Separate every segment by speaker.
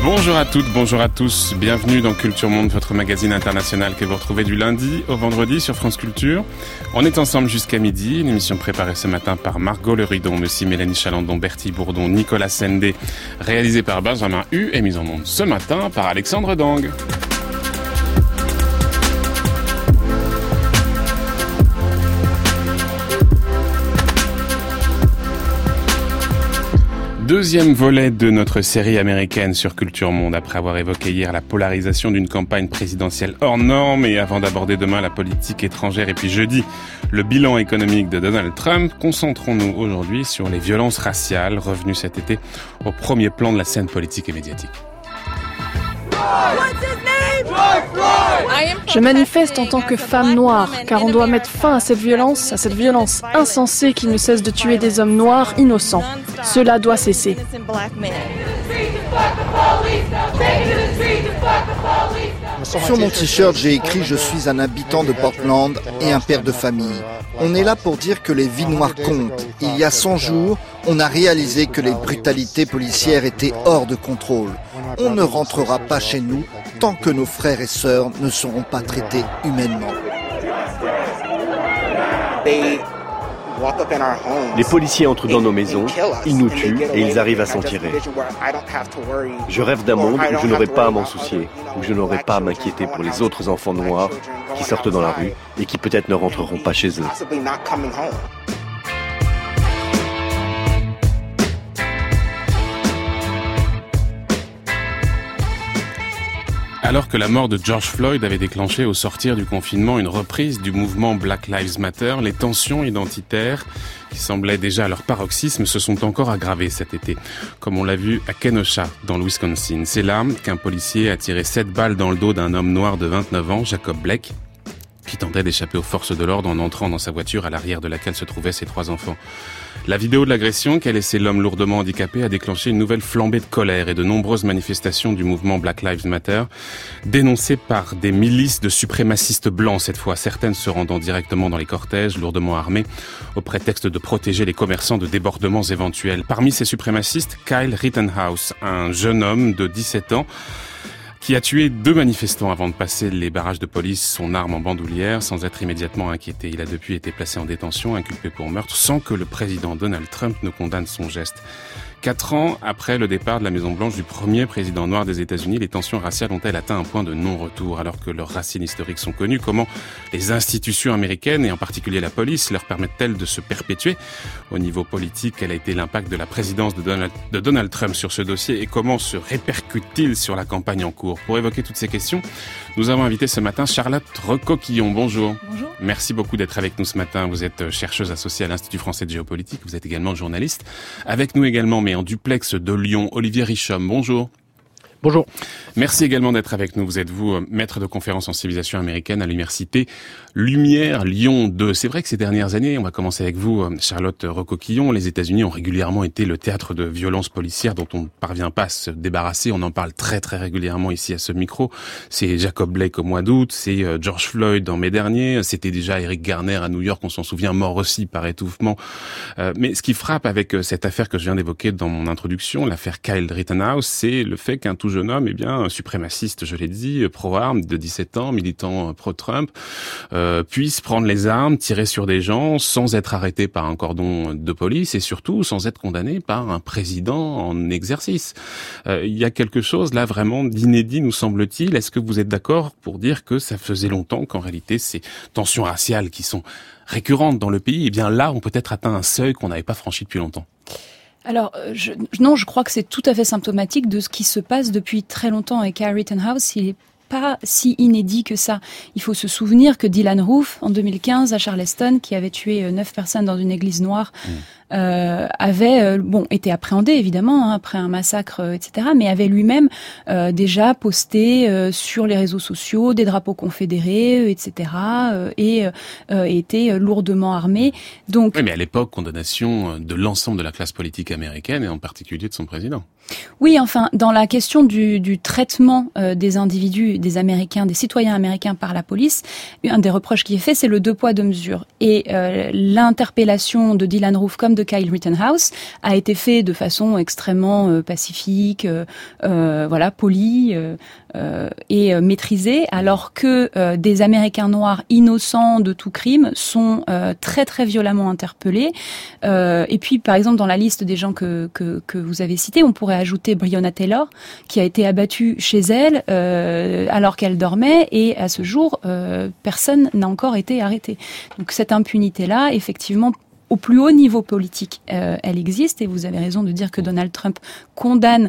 Speaker 1: Bonjour à toutes, bonjour à tous. Bienvenue dans Culture Monde, votre magazine international que vous retrouvez du lundi au vendredi sur France Culture. On est ensemble jusqu'à midi, une émission préparée ce matin par Margot Leridon, mais aussi Mélanie Chalandon, Bertie Bourdon, Nicolas Sendé, réalisée par Benjamin Hu et mise en onde ce matin par Alexandre Dang. Deuxième volet de notre série américaine sur Culture Monde, après avoir évoqué hier la polarisation d'une campagne présidentielle hors norme et avant d'aborder demain la politique étrangère et puis jeudi le bilan économique de Donald Trump, concentrons-nous aujourd'hui sur les violences raciales revenues cet été au premier plan de la scène politique et médiatique.
Speaker 2: Je manifeste en tant que femme noire, car on doit mettre fin à cette violence insensée qui ne cesse de tuer des hommes noirs innocents. Cela doit cesser.
Speaker 3: Sur mon t-shirt, j'ai écrit « Je suis un habitant de Portland et un père de famille ». On est là pour dire que les vies noires comptent. Il y a 100 jours, on a réalisé que les brutalités policières étaient hors de contrôle. On ne rentrera pas chez nous tant que nos frères et sœurs ne seront pas traités humainement.
Speaker 4: Les policiers entrent dans nos maisons, ils nous tuent et ils arrivent à s'en tirer. Je rêve d'un monde où je n'aurai pas à m'en soucier, où je n'aurai pas à m'inquiéter pour les autres enfants noirs qui sortent dans la rue et qui peut-être ne rentreront pas chez eux.
Speaker 1: Alors que la mort de George Floyd avait déclenché au sortir du confinement une reprise du mouvement Black Lives Matter, les tensions identitaires qui semblaient déjà à leur paroxysme se sont encore aggravées cet été, comme on l'a vu à Kenosha, dans le Wisconsin. C'est là qu'un policier a tiré 7 balles dans le dos d'un homme noir de 29 ans, Jacob Blake, qui tentait d'échapper aux forces de l'ordre en entrant dans sa voiture à l'arrière de laquelle se trouvaient ses 3 enfants. La vidéo de l'agression qui a laissé l'homme lourdement handicapé a déclenché une nouvelle flambée de colère et de nombreuses manifestations du mouvement Black Lives Matter, dénoncées par des milices de suprémacistes blancs cette fois, certaines se rendant directement dans les cortèges lourdement armés au prétexte de protéger les commerçants de débordements éventuels. Parmi ces suprémacistes, Kyle Rittenhouse, un jeune homme de 17 ans, qui a tué 2 manifestants avant de passer les barrages de police, son arme en bandoulière, sans être immédiatement inquiété. Il a depuis été placé en détention, inculpé pour meurtre, sans que le président Donald Trump ne condamne son geste. 4 ans après le départ de la Maison-Blanche du premier président noir des États-Unis, les tensions raciales ont-elles atteint un point de non-retour alors que leurs racines historiques sont connues? Comment les institutions américaines, et en particulier la police, leur permettent-elles de se perpétuer? Au niveau politique, quel a été l'impact de la présidence de Donald Trump sur ce dossier et comment se répercute-t-il sur la campagne en cours? Pour évoquer toutes ces questions, nous avons invité ce matin Charlotte Recoquillon. Bonjour.
Speaker 5: Bonjour.
Speaker 1: Merci beaucoup d'être avec nous ce matin. Vous êtes chercheuse associée à l'Institut français de géopolitique. Vous êtes également journaliste. Avec nous également, mais en duplex de Lyon, Olivier Richomme. Bonjour.
Speaker 6: Bonjour.
Speaker 1: Merci également d'être avec nous. Vous êtes maître de conférences en civilisation américaine à l'université Lumière Lyon 2. C'est vrai que ces dernières années, on va commencer avec vous, Charlotte Recoquillon, les États-Unis ont régulièrement été le théâtre de violences policières dont on ne parvient pas à se débarrasser. On en parle très très régulièrement ici à ce micro. C'est Jacob Blake au mois d'août, c'est George Floyd en mai dernier, c'était déjà Eric Garner à New York, on s'en souvient, mort aussi par étouffement. Mais ce qui frappe avec cette affaire que je viens d'évoquer dans mon introduction, l'affaire Kyle Rittenhouse, c'est le fait qu'un tout jeune homme, un suprémaciste, je l'ai dit, pro-armes, de 17 ans, militant pro-Trump, puisse prendre les armes, tirer sur des gens sans être arrêté par un cordon de police et surtout sans être condamné par un président en exercice. Il y a quelque chose là vraiment d'inédit, nous semble-t-il. Est-ce que vous êtes d'accord pour dire que ça faisait longtemps qu'en réalité ces tensions raciales qui sont récurrentes dans le pays, là ont peut-être atteint un seuil qu'on n'avait pas franchi depuis longtemps?
Speaker 5: Alors, je crois que c'est tout à fait symptomatique de ce qui se passe depuis très longtemps. Et Kyle Rittenhouse, il est pas si inédit que ça. Il faut se souvenir que Dylan Roof, en 2015, à Charleston, qui avait tué 9 personnes dans une église noire, avait été appréhendé évidemment après un massacre, etc. Mais avait lui-même déjà posté sur les réseaux sociaux des drapeaux confédérés, etc. Et était lourdement armé. Donc,
Speaker 1: oui, mais à l'époque, condamnation de l'ensemble de la classe politique américaine et en particulier de son président.
Speaker 5: Oui, enfin, dans la question du traitement des individus, des Américains, des citoyens américains par la police, un des reproches qui est fait, c'est le 2 poids 2 mesures. Et l'interpellation de Dylan Roof comme de Kyle Rittenhouse a été fait de façon extrêmement pacifique, polie et maîtrisée, alors que des Américains noirs innocents de tout crime sont très très violemment interpellés. Et puis, par exemple, dans la liste des gens que vous avez cités, on pourrait ajouter Breonna Taylor, qui a été abattue chez elle alors qu'elle dormait, et à ce jour, personne n'a encore été arrêté. Donc cette impunité-là, effectivement, au plus haut niveau politique, elle existe, et vous avez raison de dire que Donald Trump condamne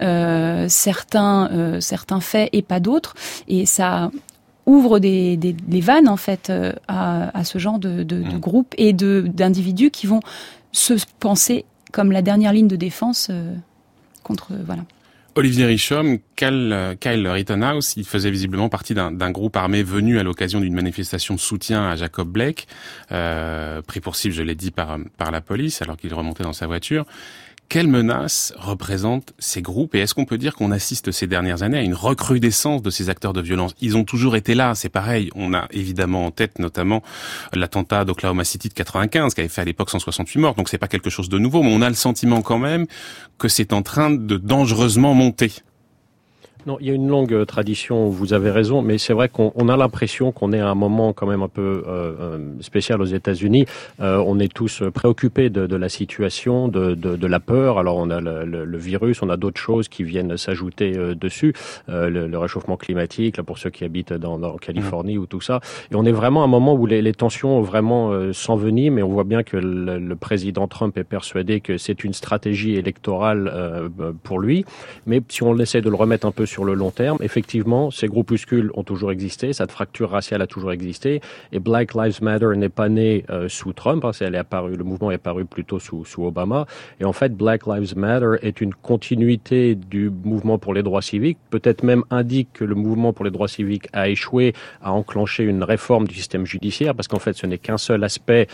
Speaker 5: certains faits et pas d'autres, et ça ouvre les vannes en fait à ce genre de groupes et d'individus qui vont se penser comme la dernière ligne de défense contre
Speaker 1: Olivier Richomme, Kyle Rittenhouse, il faisait visiblement partie d'un groupe armé venu à l'occasion d'une manifestation de soutien à Jacob Blake, pris pour cible, je l'ai dit, par la police alors qu'il remontait dans sa voiture. Quelle menace représentent ces groupes, et est-ce qu'on peut dire qu'on assiste ces dernières années à une recrudescence de ces acteurs de violence? Ils ont toujours été là, c'est pareil. On a évidemment en tête notamment l'attentat d'Oklahoma City de 95 qui avait fait à l'époque 168 morts, donc c'est pas quelque chose de nouveau, mais on a le sentiment quand même que c'est en train de dangereusement monter.
Speaker 6: Non, il y a une longue tradition, vous avez raison, mais c'est vrai qu'on a l'impression qu'on est à un moment quand même un peu spécial aux États-Unis. On est tous préoccupés de la situation, de la peur. Alors on a le virus, on a d'autres choses qui viennent s'ajouter dessus, le réchauffement climatique, là pour ceux qui habitent dans Californie ou tout ça. Et on est vraiment à un moment où les tensions vraiment s'enveniment, et on voit bien que le président Trump est persuadé que c'est une stratégie électorale pour lui. Mais si on essaie de le remettre un peu sur le long terme, effectivement, ces groupuscules ont toujours existé, cette fracture raciale a toujours existé, et Black Lives Matter n'est pas né sous Trump, le mouvement est apparu plutôt sous Obama, et en fait, Black Lives Matter est une continuité du mouvement pour les droits civiques, peut-être même indique que le mouvement pour les droits civiques a échoué à enclencher une réforme du système judiciaire, parce qu'en fait, ce n'est qu'un seul aspect,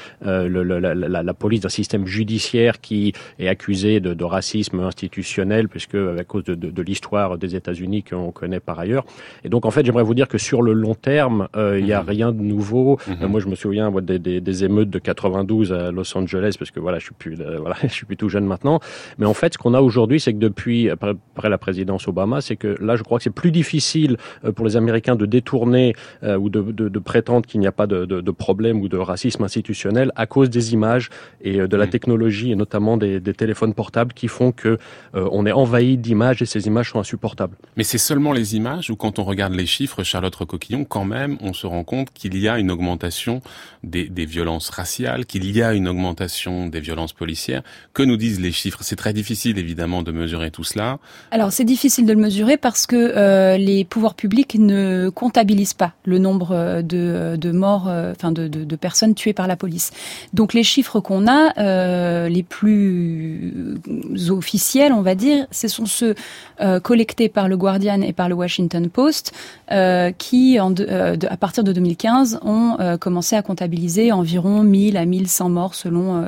Speaker 6: la police d'un système judiciaire qui est accusé de racisme institutionnel, puisque à cause de l'histoire des États-Unis qu'on connaît par ailleurs. Et donc, en fait, j'aimerais vous dire que sur le long terme, il n'y a rien de nouveau. Moi, je me souviens des émeutes de 92 à Los Angeles, parce que je suis plus tout jeune maintenant. Mais en fait, ce qu'on a aujourd'hui, c'est que depuis, après la présidence Obama, c'est que là, je crois que c'est plus difficile pour les Américains de détourner ou de prétendre qu'il n'y a pas de problème ou de racisme institutionnel à cause des images et de la technologie, et notamment des téléphones portables qui font que on est envahi d'images, et ces images sont insupportables.
Speaker 1: Mais c'est seulement les images, ou quand on regarde les chiffres, Charlotte Recoquillon, quand même, on se rend compte qu'il y a une augmentation des violences raciales, qu'il y a une augmentation des violences policières. Que nous disent les chiffres? C'est très difficile, évidemment, de mesurer tout cela.
Speaker 5: Alors, c'est difficile de le mesurer parce que les pouvoirs publics ne comptabilisent pas le nombre de morts, de personnes tuées par la police. Donc, les chiffres qu'on a, les plus officiels, on va dire, ce sont ceux collectés par le Guardian et par le Washington Post, qui, à partir de 2015, ont commencé à comptabiliser environ 1000 à 1100 morts selon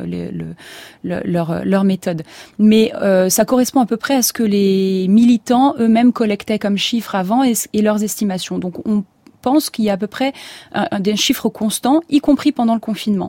Speaker 5: leur méthode. Mais ça correspond à peu près à ce que les militants eux-mêmes collectaient comme chiffres avant et leurs estimations. Donc on pense qu'il y a à peu près des chiffres constants, y compris pendant le confinement.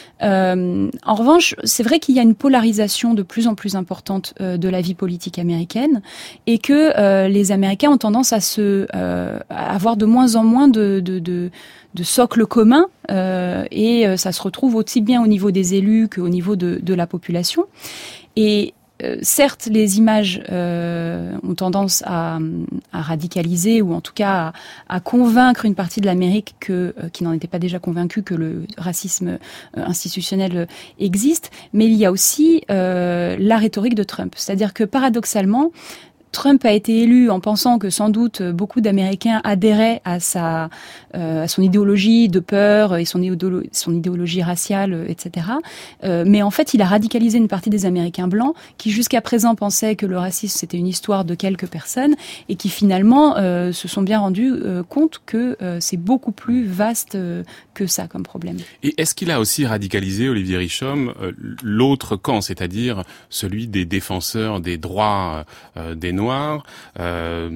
Speaker 5: En revanche, c'est vrai qu'il y a une polarisation de plus en plus importante de la vie politique américaine, et que les Américains ont tendance à avoir de moins en moins de socle commun, et ça se retrouve aussi bien au niveau des élus qu'au niveau de la population. Et certes, les images ont tendance à radicaliser, ou en tout cas à convaincre une partie de l'Amérique qui n'en était pas déjà convaincue que le racisme institutionnel existe, mais il y a aussi la rhétorique de Trump. C'est-à-dire que paradoxalement, Trump a été élu en pensant que sans doute beaucoup d'Américains adhéraient à son idéologie de peur et son idéologie raciale, etc. Mais en fait, il a radicalisé une partie des Américains blancs qui jusqu'à présent pensaient que le racisme c'était une histoire de quelques personnes, et qui finalement se sont bien rendus compte que c'est beaucoup plus vaste que ça comme problème.
Speaker 1: Et est-ce qu'il a aussi radicalisé, Olivier Richomme, l'autre camp, c'est-à-dire celui des défenseurs des droits des Noirs noirs, des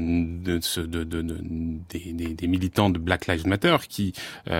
Speaker 1: militants de Black Lives Matter qui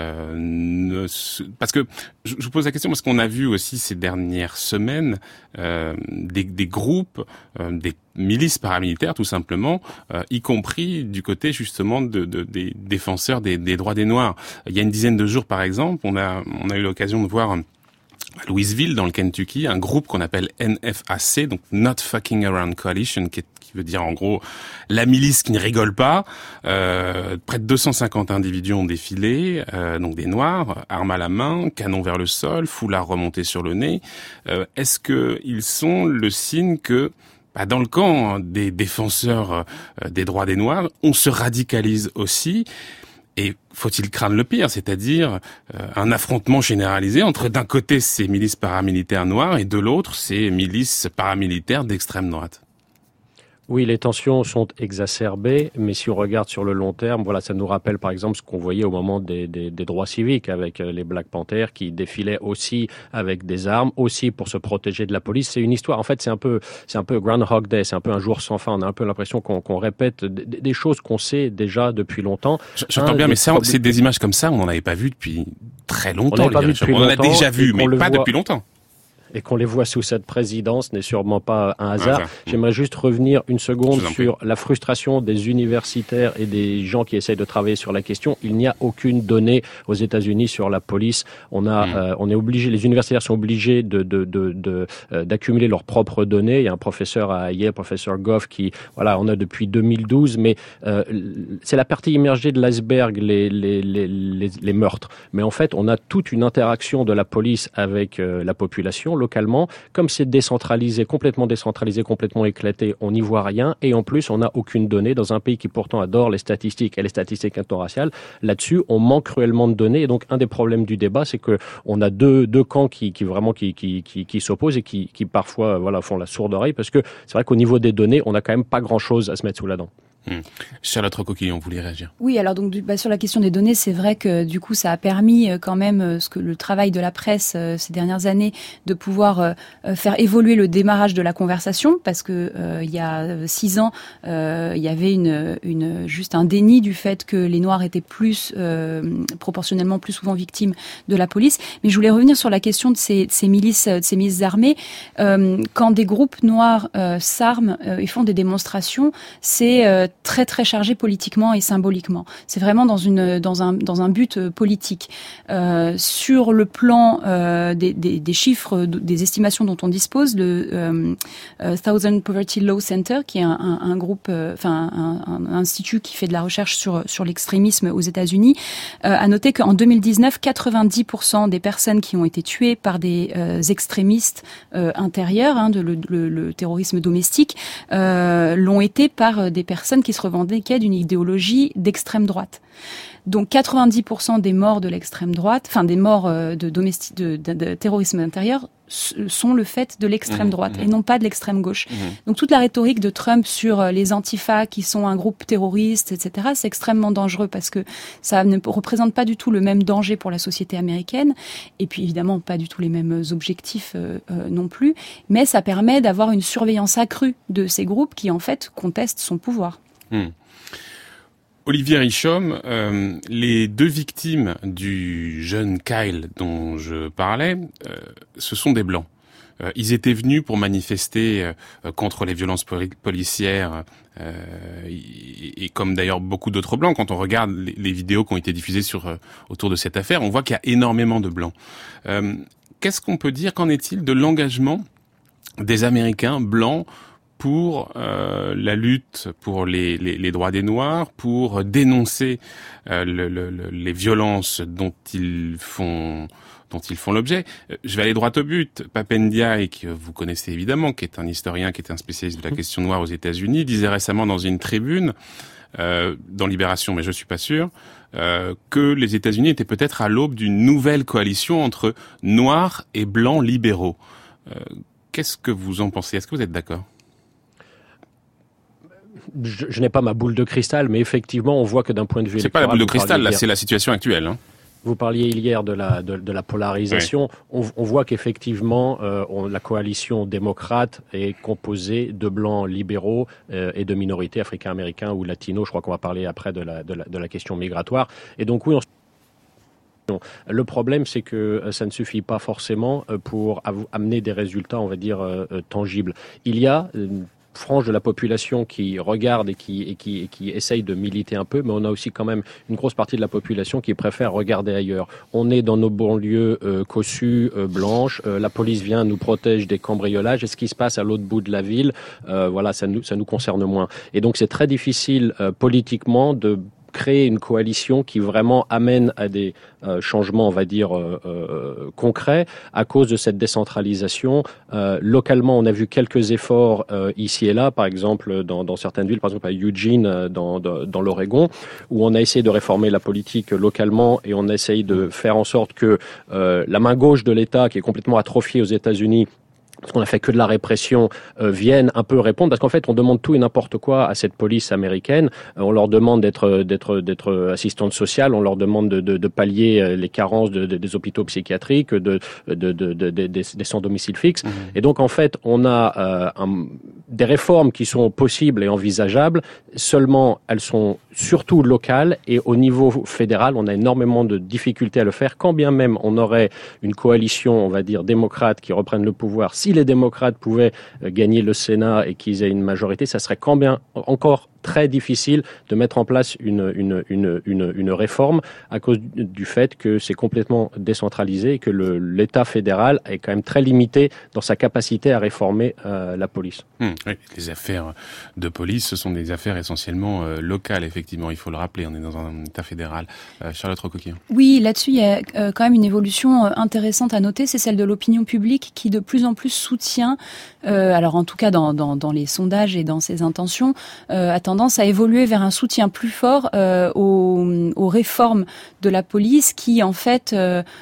Speaker 1: parce que je vous pose la question parce qu'on a vu aussi ces dernières semaines des groupes, des milices paramilitaires tout simplement, y compris du côté justement des défenseurs des droits des Noirs. Il y a une dizaine de jours par exemple, on a eu l'occasion de voir à Louisville, dans le Kentucky, un groupe qu'on appelle NFAC, donc Not Fucking Around Coalition, qui veut dire en gros la milice qui ne rigole pas. Près de 250 individus ont défilé, donc des Noirs, armes à la main, canon vers le sol, foulard remonté sur le nez. Est-ce que ils sont le signe que dans le camp des défenseurs des droits des Noirs, on se radicalise aussi? Et faut-il craindre le pire, c'est-à-dire un affrontement généralisé entre d'un côté ces milices paramilitaires noires et de l'autre ces milices paramilitaires d'extrême droite?
Speaker 6: Oui, les tensions sont exacerbées, mais si on regarde sur le long terme, voilà, ça nous rappelle par exemple ce qu'on voyait au moment des droits civiques avec les Black Panthers qui défilaient aussi avec des armes, aussi pour se protéger de la police. C'est une histoire, en fait, c'est un peu Groundhog Day, c'est un peu un jour sans fin. On a un peu l'impression qu'on répète des choses qu'on sait déjà depuis longtemps.
Speaker 1: J'entends bien, mais ça, c'est des images comme ça, on n'en avait pas vu depuis très longtemps.
Speaker 6: On
Speaker 1: en a déjà vu, mais pas depuis longtemps.
Speaker 6: Et qu'on les voit sous cette présidence n'est sûrement pas un hasard. J'aimerais juste revenir une seconde sur la frustration des universitaires et des gens qui essayent de travailler sur la question. Il n'y a aucune donnée aux États-Unis sur la police. On est obligé, les universitaires sont obligés d'accumuler leurs propres données. Il y a un professeur à Yale, professeur Goff, qui, voilà, on a depuis 2012, mais c'est la partie immergée de l'iceberg, les meurtres. Mais en fait, on a toute une interaction de la police avec la population localement. Comme c'est décentralisé, complètement éclaté, on n'y voit rien. Et en plus, on n'a aucune donnée dans un pays qui pourtant adore les statistiques et les statistiques interraciales. Là-dessus, on manque cruellement de données. Et donc, un des problèmes du débat, c'est que on a deux camps qui s'opposent et qui parfois, voilà, font la sourde oreille, parce que c'est vrai qu'au niveau des données, on n'a quand même pas grand-chose à se mettre sous la dent.
Speaker 1: Charlotte Recoquillon, vous voulez réagir? Oui,
Speaker 5: alors donc sur la question des données, c'est vrai que du coup ça a permis quand même le travail de la presse ces dernières années de pouvoir faire évoluer le démarrage de la conversation, parce que il y a 6 ans il y avait juste un déni du fait que les Noirs étaient proportionnellement plus souvent victimes de la police. Mais je voulais revenir sur la question de ces milices armées. Quand des groupes noirs s'arment et font des démonstrations, c'est très très chargé politiquement et symboliquement. C'est vraiment dans un but politique. Sur le plan des chiffres, des estimations dont on dispose, le Thousand Poverty Law Center, qui est un groupe, un institut qui fait de la recherche sur l'extrémisme aux États-Unis, a noté qu'en 2019, 90% des personnes qui ont été tuées par des extrémistes intérieurs, le terrorisme domestique, l'ont été par des personnes qui se revendiquaient d'une idéologie d'extrême droite. Donc 90% des morts de l'extrême droite, des morts de terrorisme intérieur sont le fait de l'extrême droite et non pas de l'extrême gauche. Donc toute la rhétorique de Trump sur les antifas qui sont un groupe terroriste, etc., c'est extrêmement dangereux parce que ça ne représente pas du tout le même danger pour la société américaine et puis évidemment pas du tout les mêmes objectifs non plus, mais ça permet d'avoir une surveillance accrue de ces groupes qui en fait contestent son pouvoir.
Speaker 1: Olivier Richomme, les 2 victimes du jeune Kyle dont je parlais, ce sont des Blancs. Ils étaient venus pour manifester contre les violences policières et comme d'ailleurs beaucoup d'autres Blancs, quand on regarde les vidéos qui ont été diffusées autour de cette affaire, on voit qu'il y a énormément de Blancs. Qu'est-ce qu'on peut dire, qu'en est-il de l'engagement des Américains blancs pour la lutte pour les droits des Noirs, pour dénoncer les violences dont ils font l'objet? Je vais aller droit au but. Pap Ndiaye, que vous connaissez évidemment, qui est un historien, qui est un spécialiste de la question noire aux États-Unis, disait récemment dans une tribune, dans Libération, mais je suis pas sûr, que les États-Unis étaient peut-être à l'aube d'une nouvelle coalition entre Noirs et Blancs libéraux. Qu'est-ce que vous en pensez? Est-ce que vous êtes d'accord?
Speaker 6: Je n'ai pas ma boule de cristal, mais effectivement, on voit que d'un point de vue
Speaker 1: électoral... C'est pas la boule de cristal, là, c'est la situation actuelle.
Speaker 6: Vous parliez hier de la polarisation. Oui. On voit qu'effectivement, la coalition démocrate est composée de blancs libéraux et de minorités africains-américains ou latinos. Je crois qu'on va parler après de la question migratoire. Et donc oui, le problème, c'est que ça ne suffit pas forcément pour amener des résultats, on va dire, tangibles. Il y a frange de la population qui regarde et qui essaye de militer un peu, mais on a aussi quand même une grosse partie de la population qui préfère regarder ailleurs. On est dans nos banlieues cossues, blanches, la police vient, nous protège des cambriolages, et ce qui se passe à l'autre bout de la ville, voilà, ça nous concerne moins. Et donc c'est très difficile politiquement de créer une coalition qui vraiment amène à des changements, on va dire, concrets à cause de cette décentralisation. Localement, on a vu quelques efforts ici et là, par exemple dans certaines villes, par exemple à Eugene, dans l'Oregon, où on a essayé de réformer la politique localement et on a essayé de faire en sorte que la main gauche de l'État, qui est complètement atrophiée aux États-Unis, parce qu'on a fait que de la répression, viennent un peu répondre, parce qu'en fait, on demande tout et n'importe quoi à cette police américaine. On leur demande d'être assistante sociale, on leur demande de pallier les carences des hôpitaux psychiatriques, des sans domicile fixe. Mmh. Et donc, en fait, on a des réformes qui sont possibles et envisageables, seulement elles sont surtout locales, et au niveau fédéral, on a énormément de difficultés à le faire, quand bien même on aurait une coalition, on va dire, démocrate qui reprenne le pouvoir. Si les démocrates pouvaient gagner le Sénat et qu'ils aient une majorité, ça serait quand bien encore très difficile de mettre en place une réforme à cause du fait que c'est complètement décentralisé et que l'État fédéral est quand même très limité dans sa capacité à réformer la police.
Speaker 1: Oui, les affaires de police, ce sont des affaires essentiellement locales, effectivement, il faut le rappeler, on est dans un État fédéral. Charlotte Rocoquier.
Speaker 5: Oui, là-dessus, il y a quand même une évolution intéressante à noter, c'est celle de l'opinion publique qui de plus en plus soutient, alors en tout cas dans les sondages et dans ses intentions, a tendance à évoluer vers un soutien plus fort aux réformes de la police qui, en fait,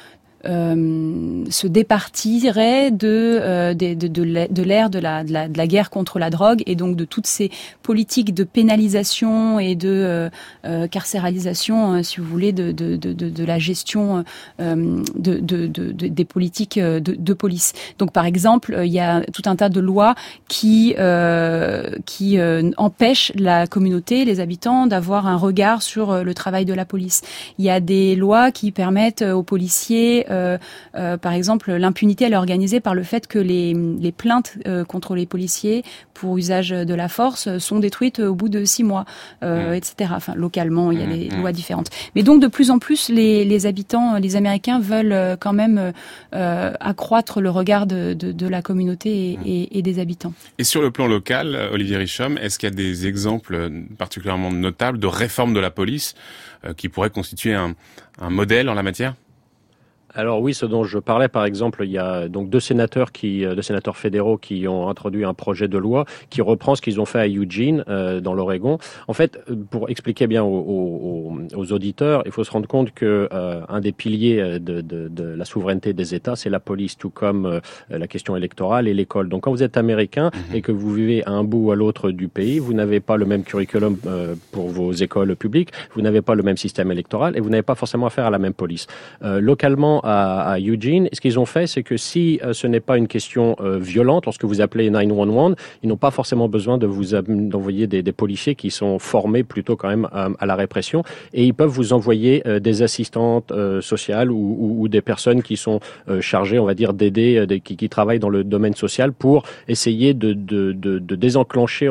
Speaker 5: se départirait de l'ère de la guerre contre la drogue, et donc de toutes ces politiques de pénalisation et de carcéralisation, si vous voulez, de la gestion des politiques de police. Donc, par exemple, il y a tout un tas de lois qui empêchent la communauté, les habitants, d'avoir un regard sur le travail de la police. Il y a des lois qui permettent aux policiers par exemple, l'impunité, elle est organisée par le fait que les plaintes contre les policiers pour usage de la force sont détruites au bout de 6 mois, etc. Enfin, localement, il y a des lois différentes. Mais donc, de plus en plus, les habitants, les Américains veulent quand même accroître le regard de la communauté et des habitants.
Speaker 1: Et sur le plan local, Olivier Richomme, est-ce qu'il y a des exemples particulièrement notables de réforme de la police qui pourraient constituer un modèle en la matière ?
Speaker 6: Alors oui, ce dont je parlais, par exemple, il y a donc deux sénateurs fédéraux qui ont introduit un projet de loi qui reprend ce qu'ils ont fait à Eugene, dans l'Oregon. En fait, pour expliquer bien aux auditeurs, il faut se rendre compte que un des piliers de la souveraineté des États, c'est la police, tout comme la question électorale et l'école. Donc quand vous êtes américain et que vous vivez à un bout ou à l'autre du pays, vous n'avez pas le même curriculum pour vos écoles publiques, vous n'avez pas le même système électoral et vous n'avez pas forcément affaire à la même police. Localement, à Eugene, ce qu'ils ont fait, c'est que si ce n'est pas une question violente, lorsque vous appelez 911, ils n'ont pas forcément besoin d'envoyer des policiers qui sont formés plutôt quand même à la répression, et ils peuvent vous envoyer des assistantes sociales ou des personnes qui sont chargées, on va dire, d'aider, qui travaillent dans le domaine social pour essayer de désenclencher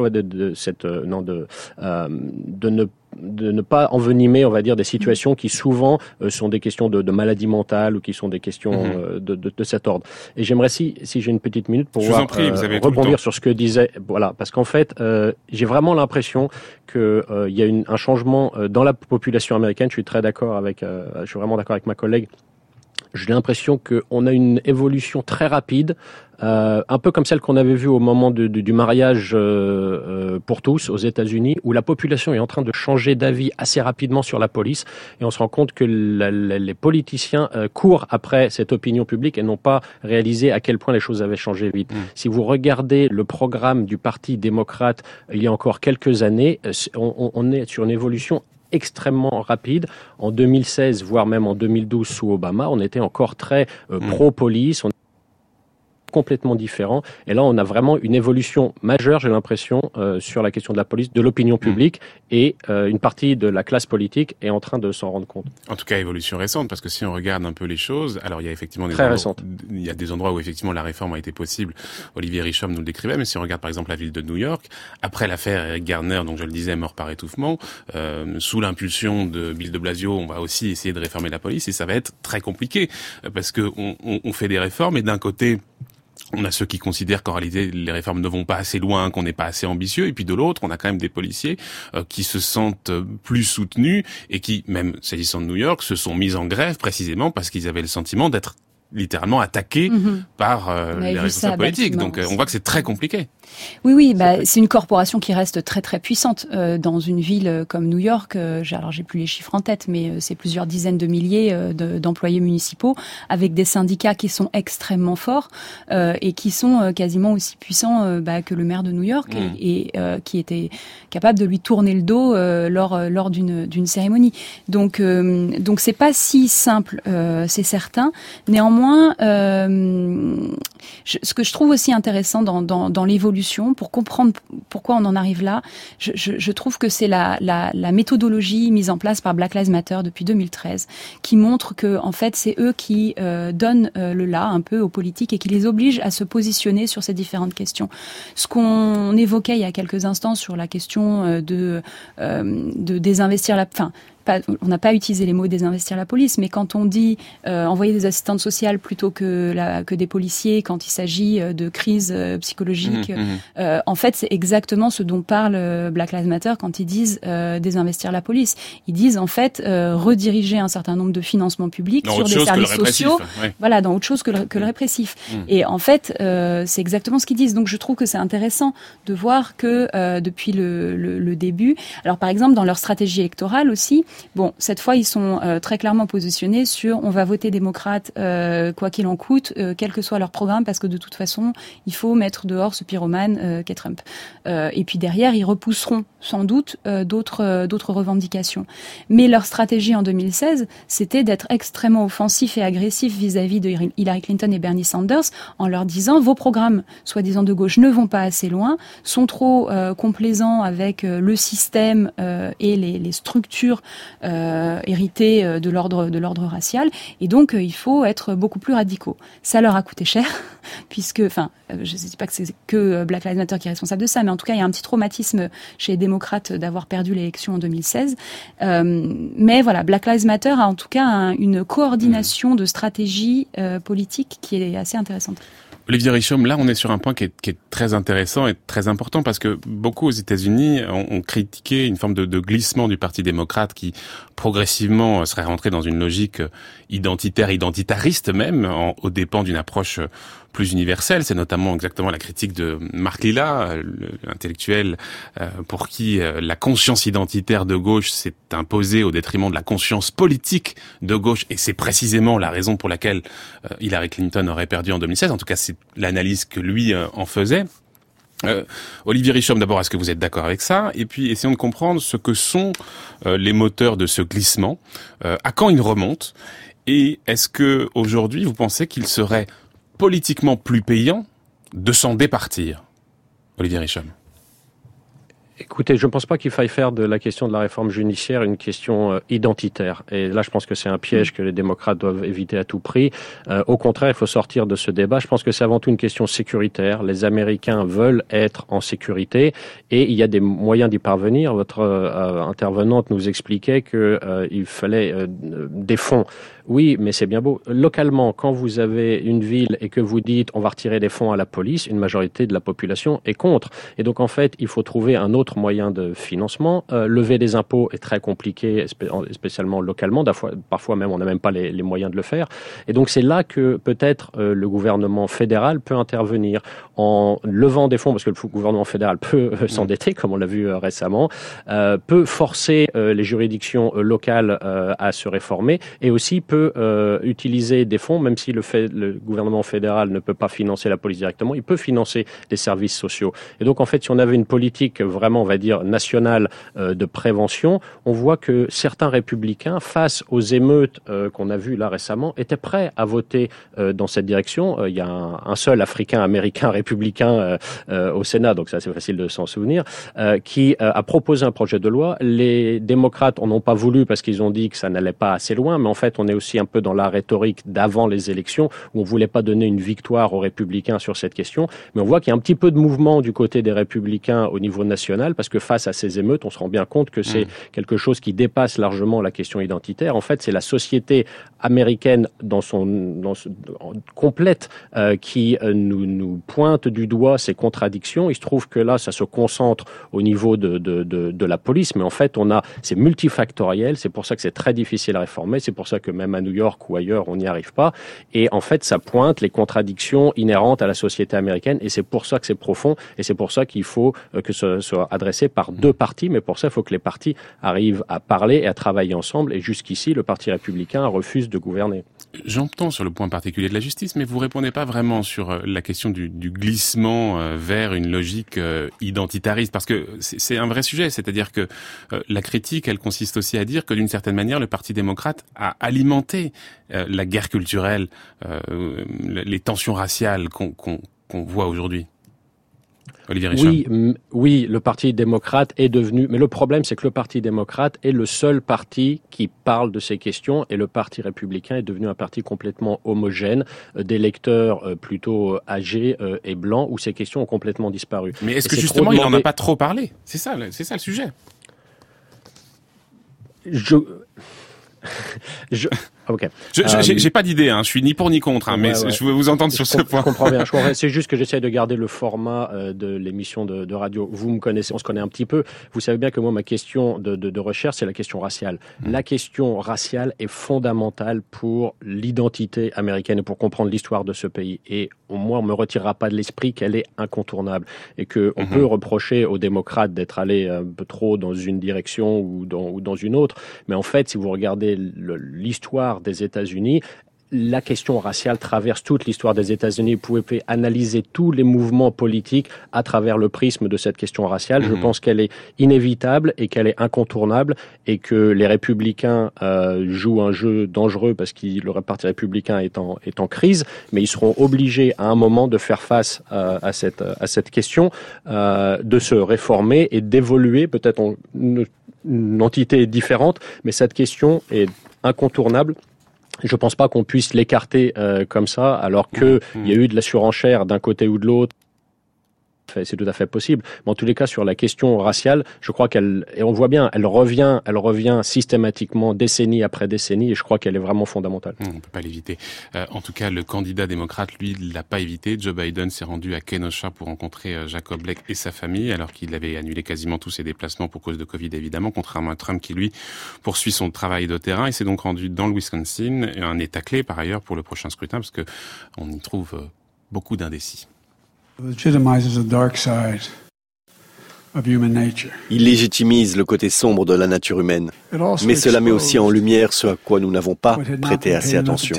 Speaker 6: de ne pas envenimer, on va dire, des situations qui souvent sont des questions de maladie mentale ou qui sont des questions de cet ordre. Et j'aimerais, si j'ai une petite minute pour rebondir sur ce que disait, voilà, parce qu'en fait, j'ai vraiment l'impression que il y a un changement dans la population américaine. Je suis vraiment d'accord avec ma collègue. J'ai l'impression qu'on a une évolution très rapide, un peu comme celle qu'on avait vue au moment du mariage pour tous aux États-Unis, où la population est en train de changer d'avis assez rapidement sur la police, et on se rend compte que les politiciens courent après cette opinion publique et n'ont pas réalisé à quel point les choses avaient changé vite. Si vous regardez le programme du Parti démocrate il y a encore quelques années, on est sur une évolution extrêmement rapide. En 2016, voire même en 2012 sous Obama, on était encore très pro-police, on complètement différent. Et là, on a vraiment une évolution majeure, j'ai l'impression, sur la question de la police, de l'opinion publique, et une partie de la classe politique est en train de s'en rendre compte.
Speaker 1: En tout cas, évolution récente, parce que si on regarde un peu les choses, alors il y a effectivement il y a des endroits où effectivement la réforme a été possible. Olivier Richomme nous le décrivait, mais si on regarde par exemple la ville de New York, après l'affaire Eric Garner, donc je le disais, mort par étouffement, sous l'impulsion de Bill de Blasio, on va aussi essayer de réformer la police, et ça va être très compliqué, parce que on fait des réformes, et d'un côté, on a ceux qui considèrent qu'en réalité les réformes ne vont pas assez loin, qu'on n'est pas assez ambitieux, et puis de l'autre, on a quand même des policiers qui se sentent plus soutenus et qui, même s'agissant de New York, se sont mis en grève précisément parce qu'ils avaient le sentiment d'être littéralement attaqués par les responsables politiques. Donc on voit que c'est très compliqué.
Speaker 5: Oui, c'est une corporation qui reste très très puissante dans une ville comme New York. Alors j'ai plus les chiffres en tête, mais c'est plusieurs dizaines de milliers d'employés municipaux avec des syndicats qui sont extrêmement forts et qui sont quasiment aussi puissants que le maire de New York et qui était capable de lui tourner le dos lors d'une cérémonie. Donc c'est pas si simple, c'est certain. Néanmoins, ce que je trouve aussi intéressant dans l'évolution, pour comprendre pourquoi on en arrive là, je trouve que c'est la méthodologie mise en place par Black Lives Matter depuis 2013 qui montre que en fait c'est eux qui donnent le là un peu aux politiques et qui les obligent à se positionner sur ces différentes questions. Ce qu'on évoquait il y a quelques instants sur la question de désinvestir on n'a pas utilisé les mots désinvestir la police, mais quand on dit envoyer des assistantes sociales plutôt que des policiers quand il s'agit de crises psychologiques, en fait, c'est exactement ce dont parle Black Lives Matter quand ils disent désinvestir la police. Ils disent en fait rediriger un certain nombre de financements publics sur des services sociaux, voilà, dans autre chose que le répressif. Et en fait, c'est exactement ce qu'ils disent. Donc je trouve que c'est intéressant de voir que depuis le début, alors par exemple dans leur stratégie électorale aussi, bon, cette fois, ils sont très clairement positionnés sur on va voter démocrate quoi qu'il en coûte, quel que soit leur programme, parce que de toute façon, il faut mettre dehors ce pyromane qu'est Trump. Et puis derrière, ils repousseront sans doute d'autres revendications. Mais leur stratégie en 2016, c'était d'être extrêmement offensif et agressif vis-à-vis de Hillary Clinton et Bernie Sanders, en leur disant vos programmes, soi-disant de gauche, ne vont pas assez loin, sont trop complaisants avec le système et les structures héritées de l'ordre racial, et donc il faut être beaucoup plus radicaux. Ça leur a coûté cher, puisque, je ne sais pas que c'est que Black Lives Matter qui est responsable de ça, mais en tout cas il y a un petit traumatisme chez les démocrates d'avoir perdu l'élection en 2016. Mais voilà, Black Lives Matter a en tout cas une coordination de stratégie politique qui est assez intéressante.
Speaker 1: Olivier Richomme, là on est sur un point qui est très intéressant et très important parce que beaucoup aux États-Unis ont critiqué une forme de glissement du Parti démocrate qui progressivement serait rentré dans une logique identitariste même, aux dépens d'une approche plus universelle. C'est notamment exactement la critique de Mark Lilla, l'intellectuel pour qui la conscience identitaire de gauche s'est imposée au détriment de la conscience politique de gauche, et c'est précisément la raison pour laquelle Hillary Clinton aurait perdu en 2016. En tout cas, c'est l'analyse que lui en faisait. Olivier Richomme, d'abord, est-ce que vous êtes d'accord avec ça? Et puis, essayons de comprendre ce que sont les moteurs de ce glissement, à quand il remonte, et est-ce que aujourd'hui vous pensez qu'il serait politiquement plus payant de s'en départir? Olivier Richomme.
Speaker 6: Écoutez, je ne pense pas qu'il faille faire de la question de la réforme judiciaire une question identitaire. Et là, je pense que c'est un piège que les démocrates doivent éviter à tout prix. Au contraire, il faut sortir de ce débat. Je pense que c'est avant tout une question sécuritaire. Les Américains veulent être en sécurité et il y a des moyens d'y parvenir. Votre intervenante nous expliquait qu'il fallait des fonds. Oui, mais c'est bien beau. Localement, quand vous avez une ville et que vous dites on va retirer des fonds à la police, une majorité de la population est contre. Et donc, en fait, il faut trouver un autre moyen de financement. Lever des impôts est très compliqué, spécialement localement. Parfois même, on n'a même pas les moyens de le faire. Et donc, c'est là que peut-être le gouvernement fédéral peut intervenir en levant des fonds, parce que le gouvernement fédéral peut s'endetter, comme on l'a vu récemment, peut forcer les juridictions locales à se réformer, et aussi peut utiliser des fonds, même si le gouvernement fédéral ne peut pas financer la police directement, il peut financer des services sociaux. Et donc, en fait, si on avait une politique vraiment vraiment, on va dire, national de prévention, on voit que certains républicains, face aux émeutes qu'on a vues là récemment, étaient prêts à voter dans cette direction. Il y a un seul Africain-Américain républicain au Sénat, donc c'est assez facile de s'en souvenir, qui a proposé un projet de loi. Les démocrates en ont pas voulu parce qu'ils ont dit que ça n'allait pas assez loin, mais en fait, on est aussi un peu dans la rhétorique d'avant les élections, où on voulait pas donner une victoire aux républicains sur cette question, mais on voit qu'il y a un petit peu de mouvement du côté des républicains au niveau national, parce que face à ces émeutes, on se rend bien compte que c'est quelque chose qui dépasse largement la question identitaire. En fait, c'est la société américaine complète qui nous pointe du doigt ces contradictions. Il se trouve que là, ça se concentre au niveau de la police, mais en fait, c'est multifactoriel. C'est pour ça que c'est très difficile à réformer. C'est pour ça que même à New York ou ailleurs, on n'y arrive pas. Et en fait, ça pointe les contradictions inhérentes à la société américaine. Et c'est pour ça que c'est profond. Et c'est pour ça qu'il faut que ce soit adressé par deux partis. Mais pour ça, il faut que les partis arrivent à parler et à travailler ensemble. Et jusqu'ici, le Parti républicain refuse de gouverner.
Speaker 1: J'entends sur le point particulier de la justice, mais vous répondez pas vraiment sur la question du glissement vers une logique identitariste, parce que c'est un vrai sujet. C'est-à-dire que la critique, elle consiste aussi à dire que d'une certaine manière, le Parti démocrate a alimenté la guerre culturelle, les tensions raciales qu'on voit aujourd'hui. Olivier Richard.
Speaker 6: Oui, le Parti démocrate est devenu... Mais le problème, c'est que le Parti démocrate est le seul parti qui parle de ces questions, et le Parti républicain est devenu un parti complètement homogène, d'électeurs plutôt âgés et blancs, où ces questions ont complètement disparu.
Speaker 1: Mais est-ce que justement, il n'en a pas trop parlé ? C'est ça le sujet.
Speaker 6: Okay.
Speaker 1: J'ai pas d'idée, je suis ni pour ni contre, mais je veux vous entendre sur ce point.
Speaker 6: Je comprends bien. C'est juste que j'essaie de garder le format de l'émission de radio. Vous me connaissez, on se connaît un petit peu. Vous savez bien que moi, ma question de recherche, c'est la question raciale. La question raciale est fondamentale pour l'identité américaine et pour comprendre l'histoire de ce pays. Et moi, on me retirera pas de l'esprit qu'elle est incontournable et que on peut reprocher aux démocrates d'être allés un peu trop dans une direction ou dans une autre. Mais en fait, si vous regardez l'histoire des États-Unis, la question raciale traverse toute l'histoire des États-Unis. Vous pouvez analyser tous les mouvements politiques à travers le prisme de cette question raciale. Je pense qu'elle est inévitable et qu'elle est incontournable et que les républicains jouent un jeu dangereux parce que le parti républicain est en crise, mais ils seront obligés à un moment de faire face à cette question, de se réformer et d'évoluer peut-être en une entité différente, mais cette question est incontournable. Je pense pas qu'on puisse l'écarter comme ça, alors que il y a eu de la surenchère d'un côté ou de l'autre. C'est tout à fait possible. Mais en tous les cas, sur la question raciale, je crois et on voit bien, elle revient systématiquement décennie après décennie, et je crois qu'elle est vraiment fondamentale.
Speaker 1: On peut pas l'éviter. En tout cas, le candidat démocrate, lui, l'a pas évité. Joe Biden s'est rendu à Kenosha pour rencontrer Jacob Blake et sa famille, alors qu'il avait annulé quasiment tous ses déplacements pour cause de Covid, évidemment, contrairement à Trump qui, lui, poursuit son travail de terrain. Il s'est donc rendu dans le Wisconsin, un État clé, par ailleurs, pour le prochain scrutin, parce que on y trouve beaucoup d'indécis.
Speaker 4: Il légitimise le côté sombre de la nature humaine, mais cela met aussi en lumière ce à quoi nous n'avons pas prêté assez attention.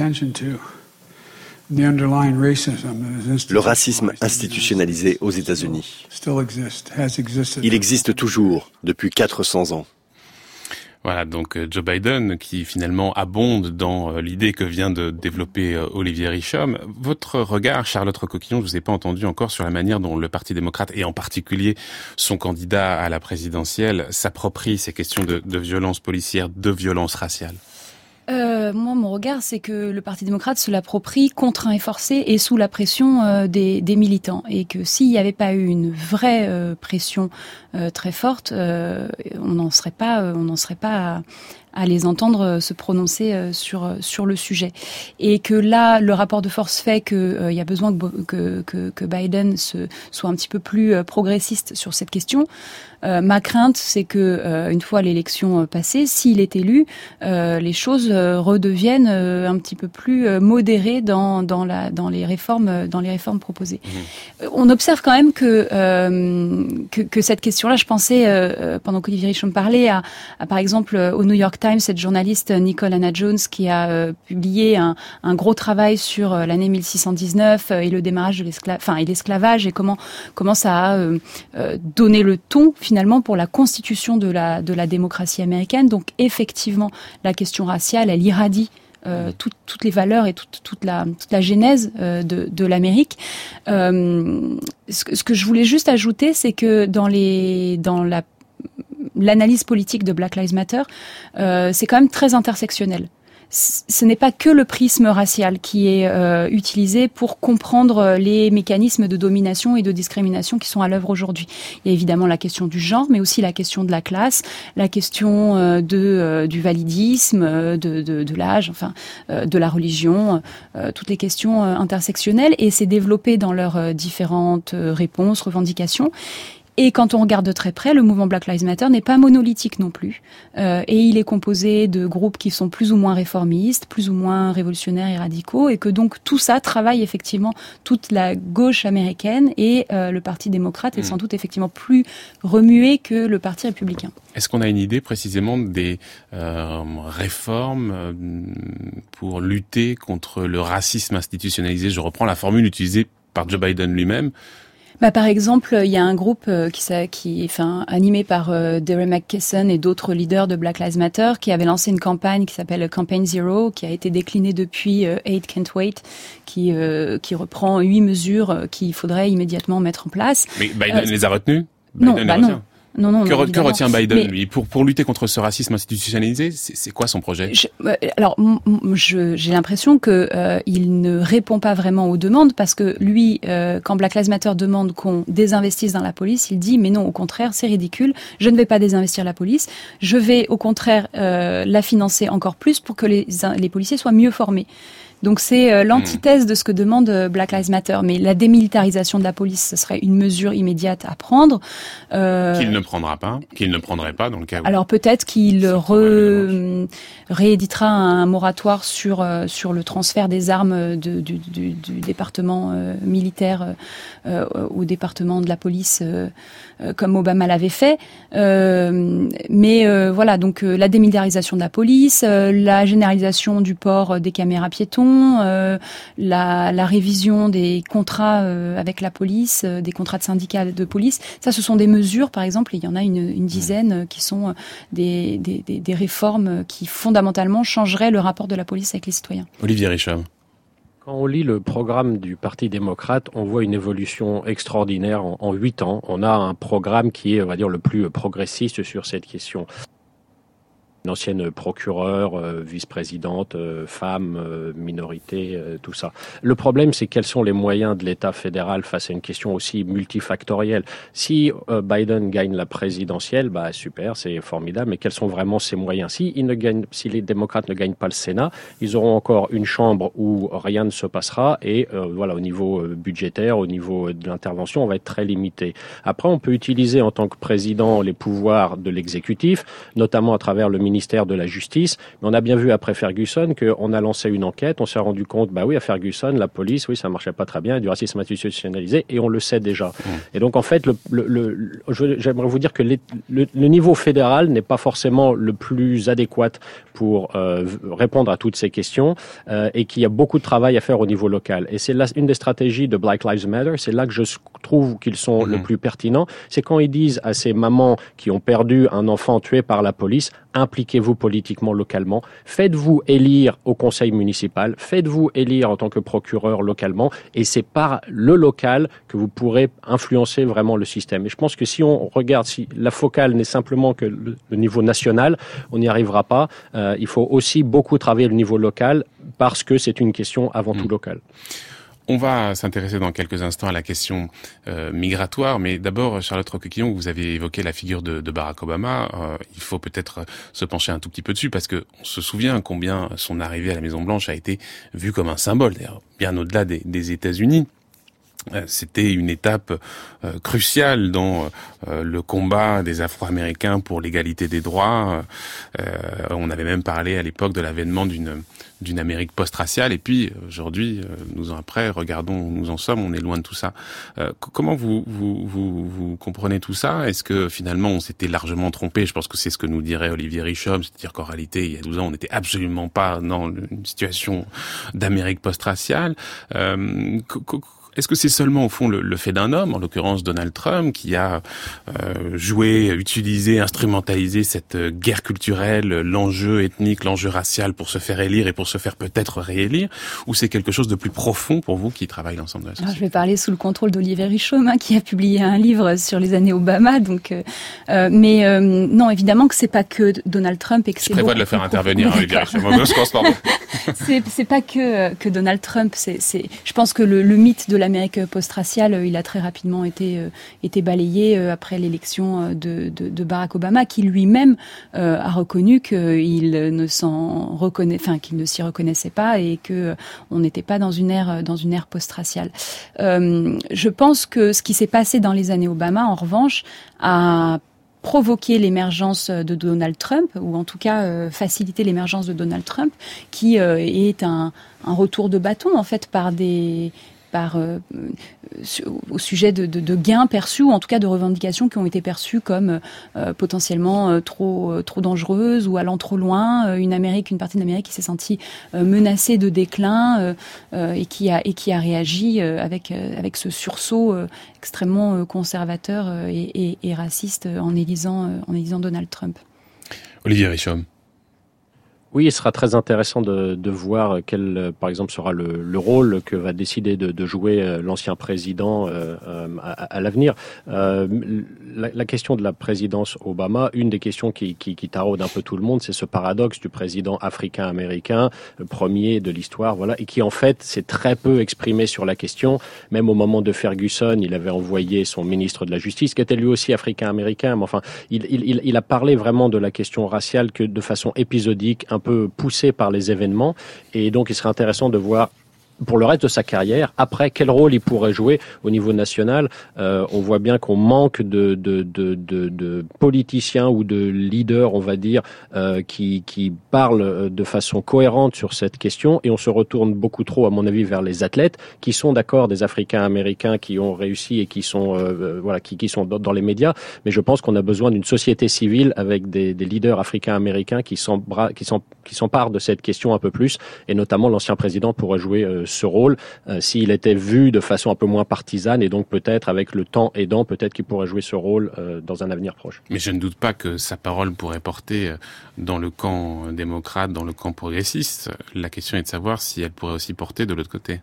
Speaker 4: Le racisme institutionnalisé aux États-Unis. Il existe toujours, depuis 400 ans.
Speaker 1: Voilà, donc Joe Biden qui finalement abonde dans l'idée que vient de développer Olivier Richaume. Votre regard, Charlotte Recoquillon, je vous ai pas entendu encore sur la manière dont le Parti démocrate, et en particulier son candidat à la présidentielle, s'approprie ces questions de violence policière, de violence raciale.
Speaker 5: Moi, mon regard, c'est que le Parti démocrate se l'approprie contraint et forcé et sous la pression des militants. Et que s'il n'y avait pas eu une vraie pression très forte, on n'en serait pas à les entendre se prononcer sur le sujet. Et que là, le rapport de force fait qu'il y a besoin que Biden soit un petit peu plus progressiste sur cette question. Ma crainte, c'est que une fois l'élection passée, s'il est élu, les choses redevienne un petit peu plus modérée dans les réformes proposées. On observe quand même que cette question-là, je pensais pendant qu'Olivier Richomme parlait à par exemple au New York Times, cette journaliste Nicole Hannah Jones qui a publié un gros travail sur l'année 1619 et le démarrage de l'esclavage et comment ça a donné le ton finalement pour la constitution de la démocratie américaine. Donc effectivement, la question raciale, elle irradie toutes les valeurs et toute la genèse de l'Amérique. Ce que je voulais juste ajouter, c'est que dans l'analyse politique de Black Lives Matter, c'est quand même très intersectionnel. Ce n'est pas que le prisme racial qui est utilisé pour comprendre les mécanismes de domination et de discrimination qui sont à l'œuvre aujourd'hui. Il y a évidemment la question du genre, mais aussi la question de la classe, la question du validisme, de l'âge, enfin de la religion, toutes les questions intersectionnelles, et c'est développé dans leurs différentes réponses, revendications. Et quand on regarde de très près, le mouvement Black Lives Matter n'est pas monolithique non plus. Et il est composé de groupes qui sont plus ou moins réformistes, plus ou moins révolutionnaires et radicaux, et que donc tout ça travaille effectivement toute la gauche américaine, et le Parti démocrate est sans doute effectivement plus remué que le Parti républicain.
Speaker 1: Est-ce qu'on a une idée précisément des réformes pour lutter contre le racisme institutionnalisé ? Je reprends la formule utilisée par Joe Biden lui-même.
Speaker 5: Par exemple, il y a un groupe animé par Derek McKesson et d'autres leaders de Black Lives Matter qui avait lancé une campagne qui s'appelle Campaign Zero, qui a été déclinée depuis Hate Can't Wait, qui reprend 8 mesures qu'il faudrait immédiatement mettre en place.
Speaker 1: Mais Biden les a retenues ?
Speaker 5: Non. Non,
Speaker 1: que retient Biden, lui, pour lutter contre ce racisme institutionnalisé? C'est quoi son projet?
Speaker 5: J'ai l'impression que il ne répond pas vraiment aux demandes, parce que lui, quand Black Lives Matter demande qu'on désinvestisse dans la police, il dit mais non, au contraire, c'est ridicule, je ne vais pas désinvestir la police, je vais au contraire la financer encore plus pour que les policiers soient mieux formés. Donc c'est l'antithèse de ce que demande Black Lives Matter. Mais la démilitarisation de la police, ce serait une mesure immédiate à prendre.
Speaker 1: Qu'il ne prendrait pas dans le cas où...
Speaker 5: Alors peut-être qu'il rééditera un moratoire sur le transfert des armes du département militaire au département de la police, comme Obama l'avait fait. Mais voilà, donc la démilitarisation de la police, la généralisation du port des caméras piétons, la révision des contrats avec la police, des contrats de syndicats de police. Ça, ce sont des mesures, par exemple, il y en a une dizaine qui sont des réformes qui fondamentalement changeraient le rapport de la police avec les citoyens.
Speaker 1: Olivier Richomme.
Speaker 6: Quand on lit le programme du Parti démocrate, on voit une évolution extraordinaire en 8 ans. On a un programme qui est, on va dire, le plus progressiste sur cette question. Une ancienne procureure, vice-présidente, femme, minorité, tout ça. Le problème, c'est quels sont les moyens de l'État fédéral face à une question aussi multifactorielle. Si Biden gagne la présidentielle, super, c'est formidable, mais quels sont vraiment ses moyens? Si les démocrates ne gagnent pas le Sénat, ils auront encore une chambre où rien ne se passera, et voilà, au niveau budgétaire, au niveau de l'intervention, on va être très limité. Après, on peut utiliser en tant que président les pouvoirs de l'exécutif, notamment à travers le ministère de la Justice, mais on a bien vu après Ferguson qu'on a lancé une enquête, on s'est rendu compte, à Ferguson, la police, ça marchait pas très bien, il y a du racisme institutionnalisé, et on le sait déjà. Et donc en fait, j'aimerais vous dire que le niveau fédéral n'est pas forcément le plus adéquat pour répondre à toutes ces questions, et qu'il y a beaucoup de travail à faire au niveau local. Et c'est là une des stratégies de Black Lives Matter, c'est là que je trouve qu'ils sont le plus pertinents, c'est quand ils disent à ces mamans qui ont perdu un enfant tué par la police, impliquez-vous politiquement localement, faites-vous élire au conseil municipal, faites-vous élire en tant que procureur localement, et c'est par le local que vous pourrez influencer vraiment le système. Et je pense que si on regarde, si la focale n'est simplement que le niveau national, on n'y arrivera pas. Il faut aussi beaucoup travailler le niveau local, parce que c'est une question avant tout locale.
Speaker 1: On va s'intéresser dans quelques instants à la question migratoire, mais d'abord, Charlotte Roquequillon, vous avez évoqué la figure de Barack Obama. Il faut peut-être se pencher un tout petit peu dessus, parce que on se souvient combien son arrivée à la Maison-Blanche a été vue comme un symbole, d'ailleurs bien au-delà des États-Unis. C'était une étape cruciale dans le combat des Afro-Américains pour l'égalité des droits. On avait même parlé à l'époque de l'avènement d'une Amérique post-raciale. Et puis aujourd'hui, 12 ans après, regardons où nous en sommes. On est loin de tout ça. Comment vous comprenez tout ça? Est-ce que finalement on s'était largement trompé? Je pense que c'est ce que nous dirait Olivier Richomme, c'est-à-dire qu'en réalité, il y a 12 ans, on n'était absolument pas dans une situation d'Amérique post-raciale. Est-ce que c'est seulement au fond le fait d'un homme, en l'occurrence Donald Trump, qui a joué, utilisé, instrumentalisé cette guerre culturelle, l'enjeu ethnique, l'enjeu racial pour se faire élire et pour se faire peut-être réélire, ou c'est quelque chose de plus profond pour vous qui travaillez l'ensemble de la société?
Speaker 5: Je vais parler sous le contrôle d'Olivier Richomme, qui a publié un livre sur les années Obama. Donc, non, évidemment que c'est pas que Donald Trump et que
Speaker 1: je prévois de le faire intervenir, Olivier Richomme.
Speaker 5: C'est pas que Donald Trump. Je pense que le mythe de l'Amérique post-raciale, il a très rapidement été balayé après l'élection de Barack Obama, qui lui-même a reconnu qu'il ne qu'il ne s'y reconnaissait pas et que on n'était pas dans une ère post-raciale. Je pense que ce qui s'est passé dans les années Obama, en revanche, a provoquer l'émergence de Donald Trump, ou en tout cas faciliter l'émergence de Donald Trump, qui est un retour de bâton en fait au sujet de gains perçus, ou en tout cas de revendications qui ont été perçues comme potentiellement trop dangereuses ou allant trop loin. Une partie de l'Amérique qui s'est sentie menacée de déclin et qui a réagi avec ce sursaut extrêmement conservateur et raciste en élisant Donald Trump.
Speaker 1: Olivier Richomme.
Speaker 6: Oui, il sera très intéressant de voir quel, par exemple, sera le rôle que va décider de jouer l'ancien président à l'avenir. La question de la présidence Obama, une des questions qui taraude un peu tout le monde, c'est ce paradoxe du président africain-américain, premier de l'histoire, voilà, et qui en fait s'est très peu exprimé sur la question. Même au moment de Ferguson, il avait envoyé son ministre de la Justice, qui était lui aussi africain-américain, mais enfin, il a parlé vraiment de la question raciale que de façon épisodique, un peu poussé par les événements, et donc il serait intéressant de voir pour le reste de sa carrière, après, quel rôle il pourrait jouer au niveau national. On voit bien qu'on manque de politiciens ou de leaders, on va dire, qui parlent de façon cohérente sur cette question, et on se retourne beaucoup trop, à mon avis, vers les athlètes, qui sont d'accord des Africains-Américains qui ont réussi et qui sont qui sont dans les médias, mais je pense qu'on a besoin d'une société civile avec des leaders africains-américains qui s'emparent de cette question un peu plus, et notamment l'ancien président pourrait jouer ce rôle s'il était vu de façon un peu moins partisane, et donc peut-être avec le temps aidant, peut-être qu'il pourrait jouer ce rôle dans un avenir proche.
Speaker 1: Mais je ne doute pas que sa parole pourrait porter dans le camp démocrate, dans le camp progressiste. La question est de savoir si elle pourrait aussi porter de l'autre côté.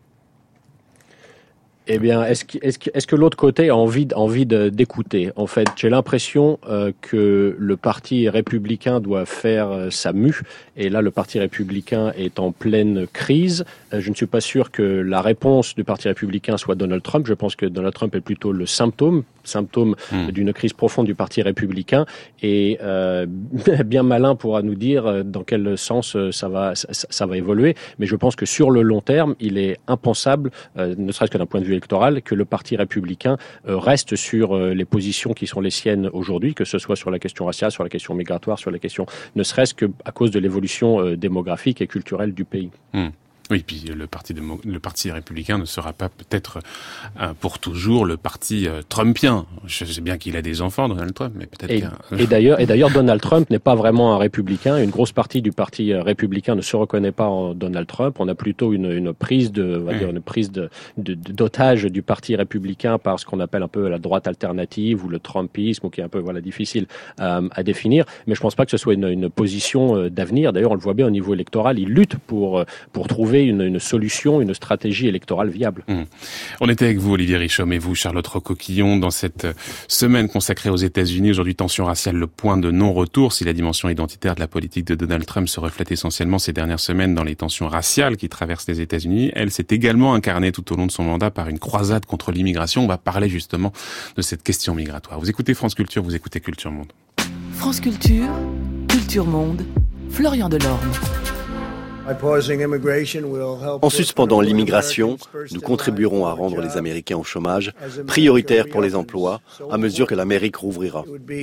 Speaker 6: Eh bien, est-ce que l'autre côté a envie d'écouter? En fait, j'ai l'impression que le parti républicain doit faire sa mue, et là, le parti républicain est en pleine crise. Je ne suis pas sûr que la réponse du parti républicain soit Donald Trump. Je pense que Donald Trump est plutôt le symptôme d'une crise profonde du parti républicain, et bien malin pourra nous dire dans quel sens ça va évoluer. Mais je pense que sur le long terme, il est impensable, ne serait-ce que d'un point de vue électoral, que le parti républicain reste sur les positions qui sont les siennes aujourd'hui, que ce soit sur la question raciale, sur la question migratoire, sur la question, ne serait-ce que à cause de l'évolution démographique et culturelle du pays.
Speaker 1: Oui, puis le parti républicain ne sera pas peut-être pour toujours le parti trumpien. Je sais bien qu'il a des enfants, Donald Trump, mais peut-être
Speaker 6: et d'ailleurs, Donald Trump n'est pas vraiment un républicain. Une grosse partie du parti républicain ne se reconnaît pas en Donald Trump. On a plutôt une prise d'otage du parti républicain par ce qu'on appelle un peu la droite alternative ou le trumpisme, ou qui est un peu difficile à définir. Mais je pense pas que ce soit une position d'avenir. D'ailleurs, on le voit bien au niveau électoral. Il lutte pour trouver une solution, une stratégie électorale viable.
Speaker 1: On était avec vous, Olivier Richomme, et vous, Charlotte Rocoquillon, dans cette semaine consacrée aux États-Unis. Aujourd'hui, tension raciale, le point de non-retour. Si la dimension identitaire de la politique de Donald Trump se reflète essentiellement ces dernières semaines dans les tensions raciales qui traversent les États-Unis, elle s'est également incarnée tout au long de son mandat par une croisade contre l'immigration. On va parler justement de cette question migratoire. Vous écoutez France Culture, vous écoutez Culture Monde.
Speaker 7: France Culture, Culture Monde, Florian Delorme.
Speaker 4: En suspendant l'immigration, nous contribuerons à rendre les Américains au chômage prioritaires pour les emplois à mesure que l'Amérique rouvrira.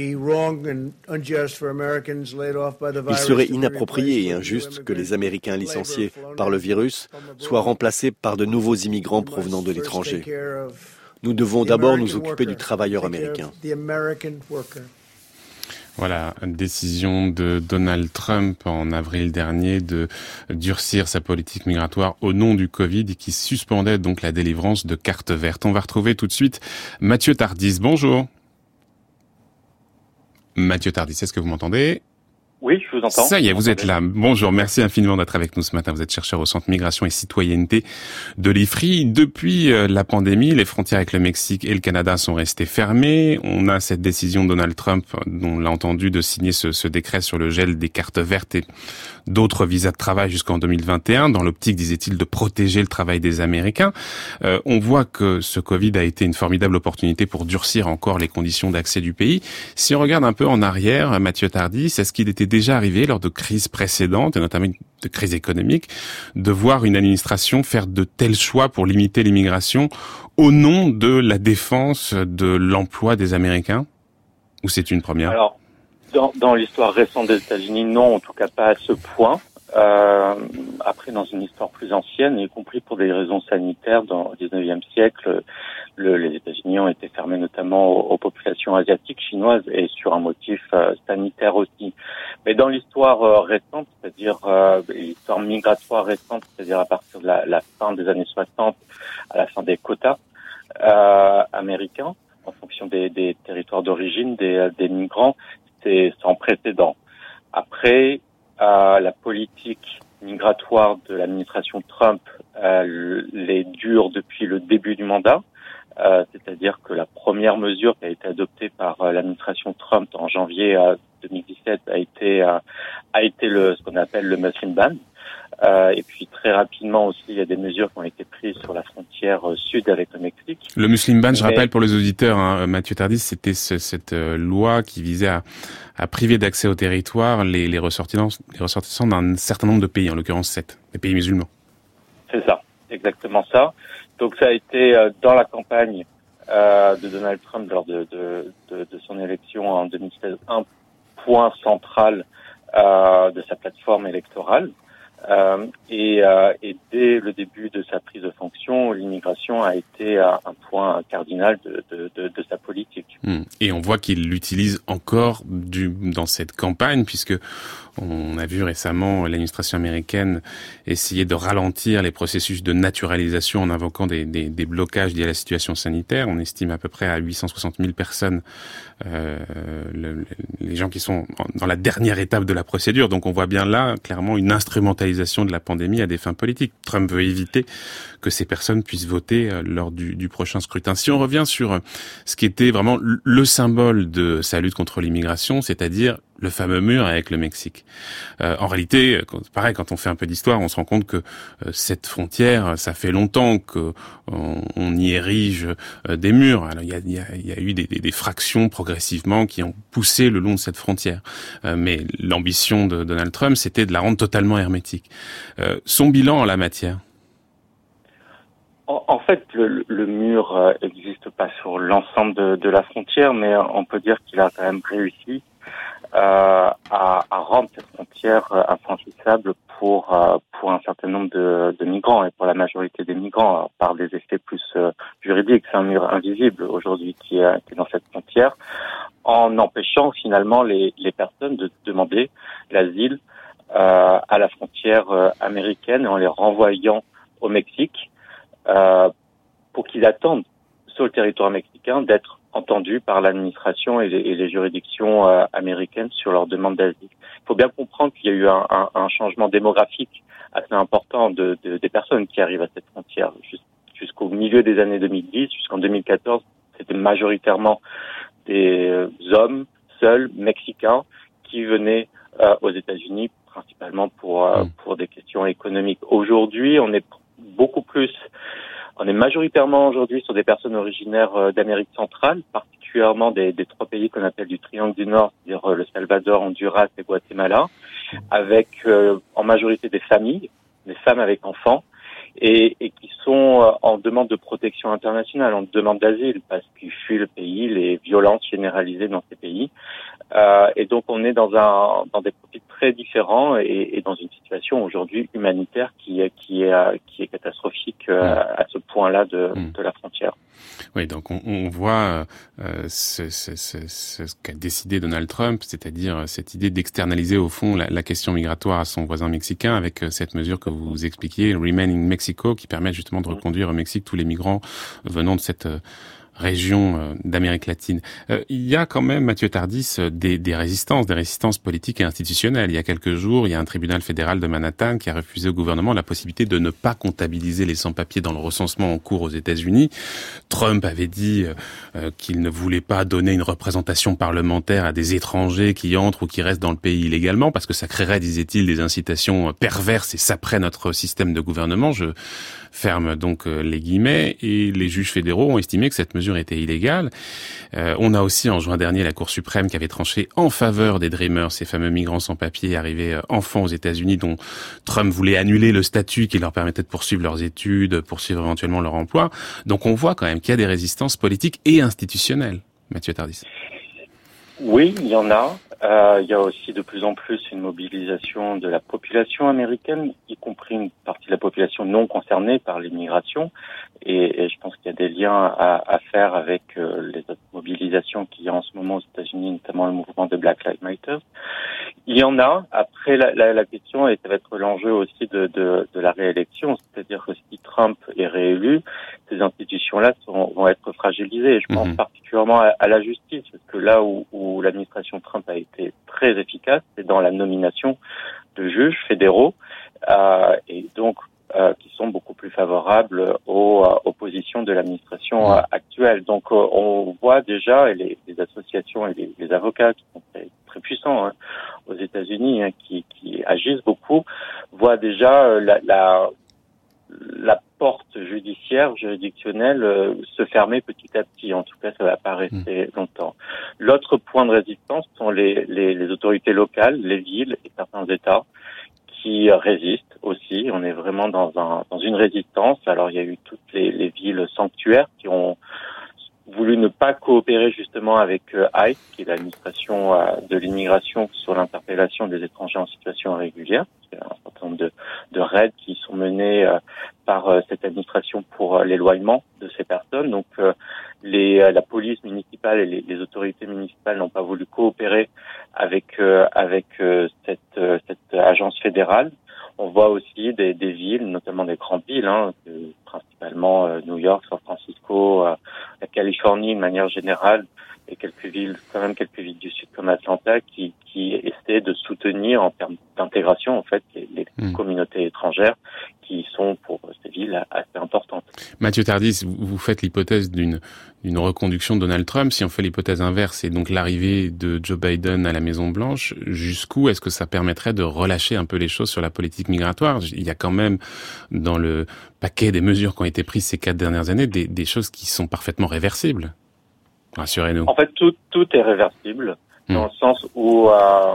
Speaker 4: Il serait inapproprié et injuste que les Américains licenciés par le virus soient remplacés par de nouveaux immigrants provenant de l'étranger. Nous devons d'abord nous occuper du travailleur américain.
Speaker 1: Voilà, décision de Donald Trump en avril dernier de durcir sa politique migratoire au nom du Covid et qui suspendait donc la délivrance de cartes vertes. On va retrouver tout de suite Mathieu Tardis. Bonjour. Mathieu Tardis, est-ce que vous m'entendez ?
Speaker 7: Oui, je vous entends.
Speaker 1: Ça y est, vous êtes là. Bonjour, merci infiniment d'être avec nous ce matin. Vous êtes chercheur au Centre Migration et Citoyenneté de l'IFRI. Depuis la pandémie, les frontières avec le Mexique et le Canada sont restées fermées. On a cette décision de Donald Trump, dont on l'a entendu, de signer ce décret sur le gel des cartes vertes et d'autres visas de travail jusqu'en 2021, dans l'optique, disait-il, de protéger le travail des Américains. On voit que ce Covid a été une formidable opportunité pour durcir encore les conditions d'accès du pays. Si on regarde un peu en arrière, Mathieu Tardis, est-ce qu'il était déjà arrivé lors de crises précédentes, et notamment de crises économiques, de voir une administration faire de tels choix pour limiter l'immigration au nom de la défense de l'emploi des Américains ? Ou c'est une première ?
Speaker 7: Alors, dans l'histoire récente des États-Unis, non, en tout cas pas à ce point. Après, dans une histoire plus ancienne, y compris pour des raisons sanitaires, dans le 19e siècle, les États-Unis ont été fermés notamment aux populations asiatiques, chinoises, et sur un motif sanitaire aussi. Mais dans l'histoire récente, c'est-à-dire l'histoire migratoire récente, c'est-à-dire à partir de la fin des années 60, à la fin des quotas américains, en fonction des territoires d'origine des migrants, c'est sans précédent. Après, la politique migratoire de l'administration Trump les dure depuis le début du mandat, c'est-à-dire que la première mesure qui a été adoptée par l'administration Trump en janvier 2017 a été ce qu'on appelle le Muslim Ban. Et puis très rapidement aussi, il y a des mesures qui ont été prises sur la frontière sud avec le Mexique.
Speaker 1: Le Muslim Ban, je rappelle pour les auditeurs, Mathieu Tardis, c'était cette loi qui visait à priver d'accès au territoire les ressortissants d'un certain nombre de pays, en l'occurrence 7, des pays musulmans.
Speaker 7: C'est ça, exactement ça. Donc ça a été dans la campagne de Donald Trump lors de son élection en 2016 un point central de sa plateforme électorale. Et dès le début de sa prise de fonction, l'immigration a été un point cardinal de sa politique.
Speaker 1: Et on voit qu'il l'utilise encore dans cette campagne, puisque on a vu récemment l'administration américaine essayer de ralentir les processus de naturalisation en invoquant des blocages liés à la situation sanitaire. On estime à peu près à 860 000 personnes les gens qui sont dans la dernière étape de la procédure. Donc on voit bien là, clairement, une instrumentalisation de la pandémie à des fins politiques. Trump veut éviter que ces personnes puissent voter lors du prochain scrutin. Si on revient sur ce qui était vraiment le symbole de sa lutte contre l'immigration, c'est-à-dire le fameux mur avec le Mexique. En réalité, pareil, quand on fait un peu d'histoire, on se rend compte que cette frontière, ça fait longtemps que on y érige des murs. Alors, il y a eu des fractions progressivement qui ont poussé le long de cette frontière. Mais l'ambition de Donald Trump, c'était de la rendre totalement hermétique. Son bilan en la matière?
Speaker 7: En fait, le mur n'existe pas sur l'ensemble de la frontière, mais on peut dire qu'il a quand même réussi à rendre cette frontière infranchissable pour un certain nombre de migrants et pour la majorité des migrants par des effets plus juridiques. C'est un mur invisible aujourd'hui qui est dans cette frontière, en empêchant finalement les personnes de demander l'asile à la frontière américaine et en les renvoyant au Mexique pour qu'ils attendent sur le territoire mexicain d'être entendus par l'administration et les juridictions américaines sur leur demande d'asile. Il faut bien comprendre qu'il y a eu un changement démographique assez important des personnes qui arrivent à cette frontière. Jusqu'au milieu des années 2010, jusqu'en 2014, c'était majoritairement des hommes seuls, mexicains, qui venaient aux États-Unis, principalement pour des questions économiques. Aujourd'hui, on est beaucoup plus On est majoritairement aujourd'hui sur des personnes originaires d'Amérique centrale, particulièrement des 3 pays qu'on appelle du Triangle du Nord, c'est-à-dire le Salvador, Honduras et Guatemala, avec en majorité des familles, des femmes avec enfants, et qui sont en demande de protection internationale, en demande d'asile, parce qu'ils fuient le pays, les violences généralisées dans ces pays. Et donc on est dans des profils très différents et dans une situation aujourd'hui humanitaire qui est catastrophique à ce point-là de la frontière.
Speaker 1: Oui, donc on voit ce qu'a décidé Donald Trump, c'est-à-dire cette idée d'externaliser au fond la question migratoire à son voisin mexicain avec cette mesure que vous expliquiez, Remain in Mexico, qui permet justement de reconduire au Mexique tous les migrants venant de cette région d'Amérique latine. Il y a quand même, Mathieu Tardis, des résistances politiques et institutionnelles. Il y a quelques jours, il y a un tribunal fédéral de Manhattan qui a refusé au gouvernement la possibilité de ne pas comptabiliser les sans-papiers dans le recensement en cours aux États-Unis. Trump avait dit qu'il ne voulait pas donner une représentation parlementaire à des étrangers qui entrent ou qui restent dans le pays illégalement parce que ça créerait, disait-il, des incitations perverses et saperait notre système de gouvernement. Je ferme donc les guillemets, et les juges fédéraux ont estimé que cette mesure était illégale. On a aussi en juin dernier la Cour suprême qui avait tranché en faveur des Dreamers, ces fameux migrants sans papier arrivés enfants aux États-Unis dont Trump voulait annuler le statut qui leur permettait de poursuivre leurs études, poursuivre éventuellement leur emploi. Donc on voit quand même qu'il y a des résistances politiques et institutionnelles. Mathieu Tardis.
Speaker 7: Oui, il y en a. Il y a aussi de plus en plus une mobilisation de la population américaine, y compris une partie de la population non concernée par l'immigration. Et je pense qu'il y a des liens à faire avec les autres mobilisations qu'il y a en ce moment aux États-Unis, notamment le mouvement de Black Lives Matter. Il y en a. Après, la question, et ça va être l'enjeu aussi de la réélection, c'est-à-dire que si Trump est réélu, ces institutions-là vont être fragilisées. Je pense particulièrement à la justice, parce que là où l'administration Trump a été très efficace, c'est dans la nomination de juges fédéraux, et donc qui sont beaucoup plus favorables aux positions de l'administration actuelle. Donc on voit déjà, et les associations et les avocats qui sont très puissants aux États-Unis, qui agissent beaucoup, voient déjà la porte juridictionnelle se fermer petit à petit. En tout cas, ça va pas rester longtemps. L'autre point de résistance sont les autorités locales, les villes et certains États qui résistent aussi. On est vraiment dans une résistance. Alors, il y a eu toutes les villes sanctuaires qui ont voulu ne pas coopérer justement avec ICE, qui est l'administration de l'immigration sur l'interpellation des étrangers en situation irrégulière. Il y a un certain nombre de raids qui sont menés par cette administration pour l'éloignement de ces personnes. Donc la police municipale et les autorités municipales n'ont pas voulu coopérer avec cette agence fédérale. On voit aussi des villes, notamment des grandes villes, principalement New York, San Francisco, la Californie de manière générale, et quelques villes du sud comme Atlanta, qui essaient de soutenir en termes d'intégration en fait les communautés étrangères qui sont pour ces villes assez importantes.
Speaker 1: Mathieu Tardis, vous faites l'hypothèse d'une reconduction de Donald Trump. Si on fait l'hypothèse inverse, et donc l'arrivée de Joe Biden à la Maison-Blanche, jusqu'où est-ce que ça permettrait de relâcher un peu les choses sur la politique migratoire? Il y a quand même dans le paquet des mesures qui ont été prises ces 4 dernières années des choses qui sont parfaitement réversibles. Rassurez-nous.
Speaker 7: En fait, tout est réversible dans le sens où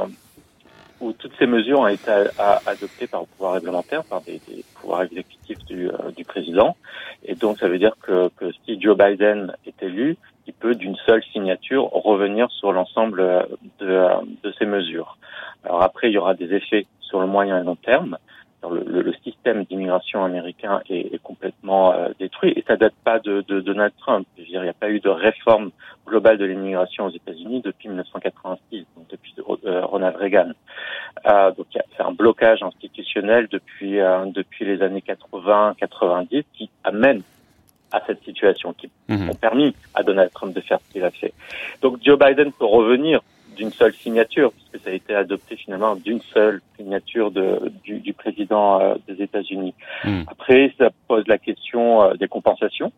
Speaker 7: toutes ces mesures ont été adoptées par le pouvoir réglementaire, par des pouvoirs exécutifs du président. Et donc, ça veut dire que si Joe Biden est élu, il peut d'une seule signature revenir sur l'ensemble de ces mesures. Alors après, il y aura des effets sur le moyen et long terme. Le système d'immigration américain est complètement détruit, et ça date pas de Donald Trump. Je veux dire, il n'y a pas eu de réforme globale de l'immigration aux États-Unis depuis 1986, donc depuis Ronald Reagan. Donc c'est un blocage institutionnel depuis les années 80-90 qui amène à cette situation, qui ont permis à Donald Trump de faire ce qu'il a fait. Donc Joe Biden peut revenir d'une seule signature, puisque ça a été adopté finalement d'une seule signature du président des États-Unis. Après, ça pose la question des compensations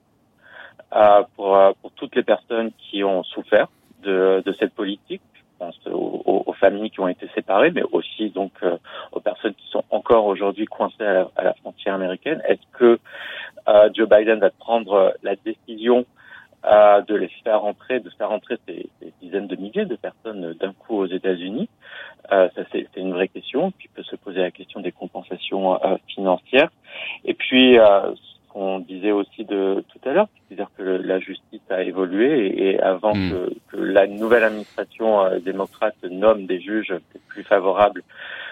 Speaker 7: pour toutes les personnes qui ont souffert de cette politique. Je pense aux familles qui ont été séparées, mais aussi aux personnes qui sont encore aujourd'hui coincées à la frontière américaine. Est-ce que Joe Biden va prendre la décision de faire rentrer ces dizaines de milliers de personnes d'un coup aux États-Unis. Ça c'est une vraie question. Puis peut se poser la question des compensations financières. Et puis ce qu'on disait aussi de tout à l'heure, c'est-à-dire que la justice a évolué et avant que la nouvelle administration démocrate nomme des juges plus favorables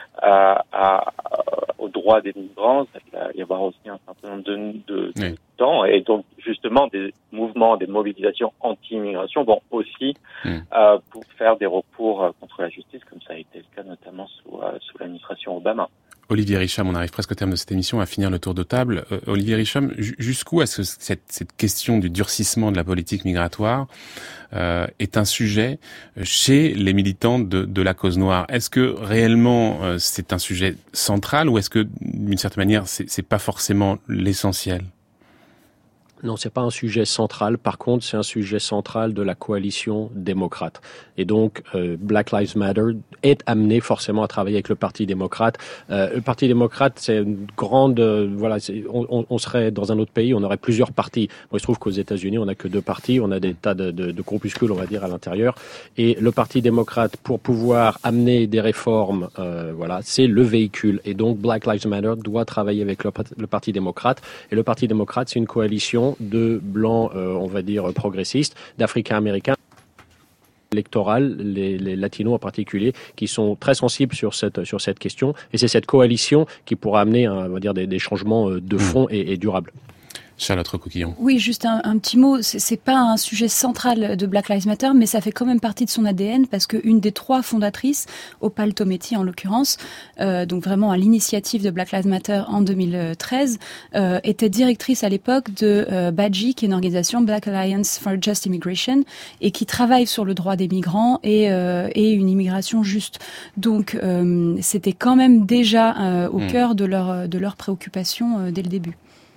Speaker 7: aux droits des migrants, il va y avoir aussi un certain nombre de temps, et donc justement des mouvements, des mobilisations anti-immigration vont aussi pour faire des recours contre la justice, comme ça a été le cas notamment sous l'administration Obama.
Speaker 1: Olivier Richam, on arrive presque au terme de cette émission, à finir le tour de table. Olivier Richam, jusqu'où est-ce que cette question du durcissement de la politique migratoire est un sujet chez les militants de la cause noire? Est-ce que réellement c'est un sujet central, ou est-ce que d'une certaine manière c'est pas forcément l'essentiel?
Speaker 6: Non, c'est pas un sujet central. Par contre, c'est un sujet central de la coalition démocrate. Et donc, Black Lives Matter est amené forcément à travailler avec le Parti démocrate. Le Parti démocrate, c'est une grande, on serait dans un autre pays, on aurait plusieurs partis. Bon, il se trouve qu'aux États-Unis, on n'a que deux partis, on a des tas de groupuscules, on va dire, à l'intérieur. Et le Parti démocrate, pour pouvoir amener des réformes, c'est le véhicule. Et donc, Black Lives Matter doit travailler avec le Parti démocrate. Et le Parti démocrate, c'est une coalition de blancs, on va dire, progressistes, d'Africains-Américains électorales, les latinos en particulier, qui sont très sensibles sur cette question. Et c'est cette coalition qui pourra amener, on va dire, des changements de fond et durables.
Speaker 1: Charlotte Recoquillon.
Speaker 5: Oui, juste un petit mot. C'est pas un sujet central de Black Lives Matter, mais ça fait quand même partie de son ADN, parce que une des trois fondatrices, Opal Tometi en l'occurrence, donc vraiment à l'initiative de Black Lives Matter en 2013, était directrice à l'époque de BAJI, qui est une organisation, Black Alliance for Just Immigration, et qui travaille sur le droit des migrants et une immigration juste. Donc c'était quand même déjà au cœur de leurs préoccupations dès le début.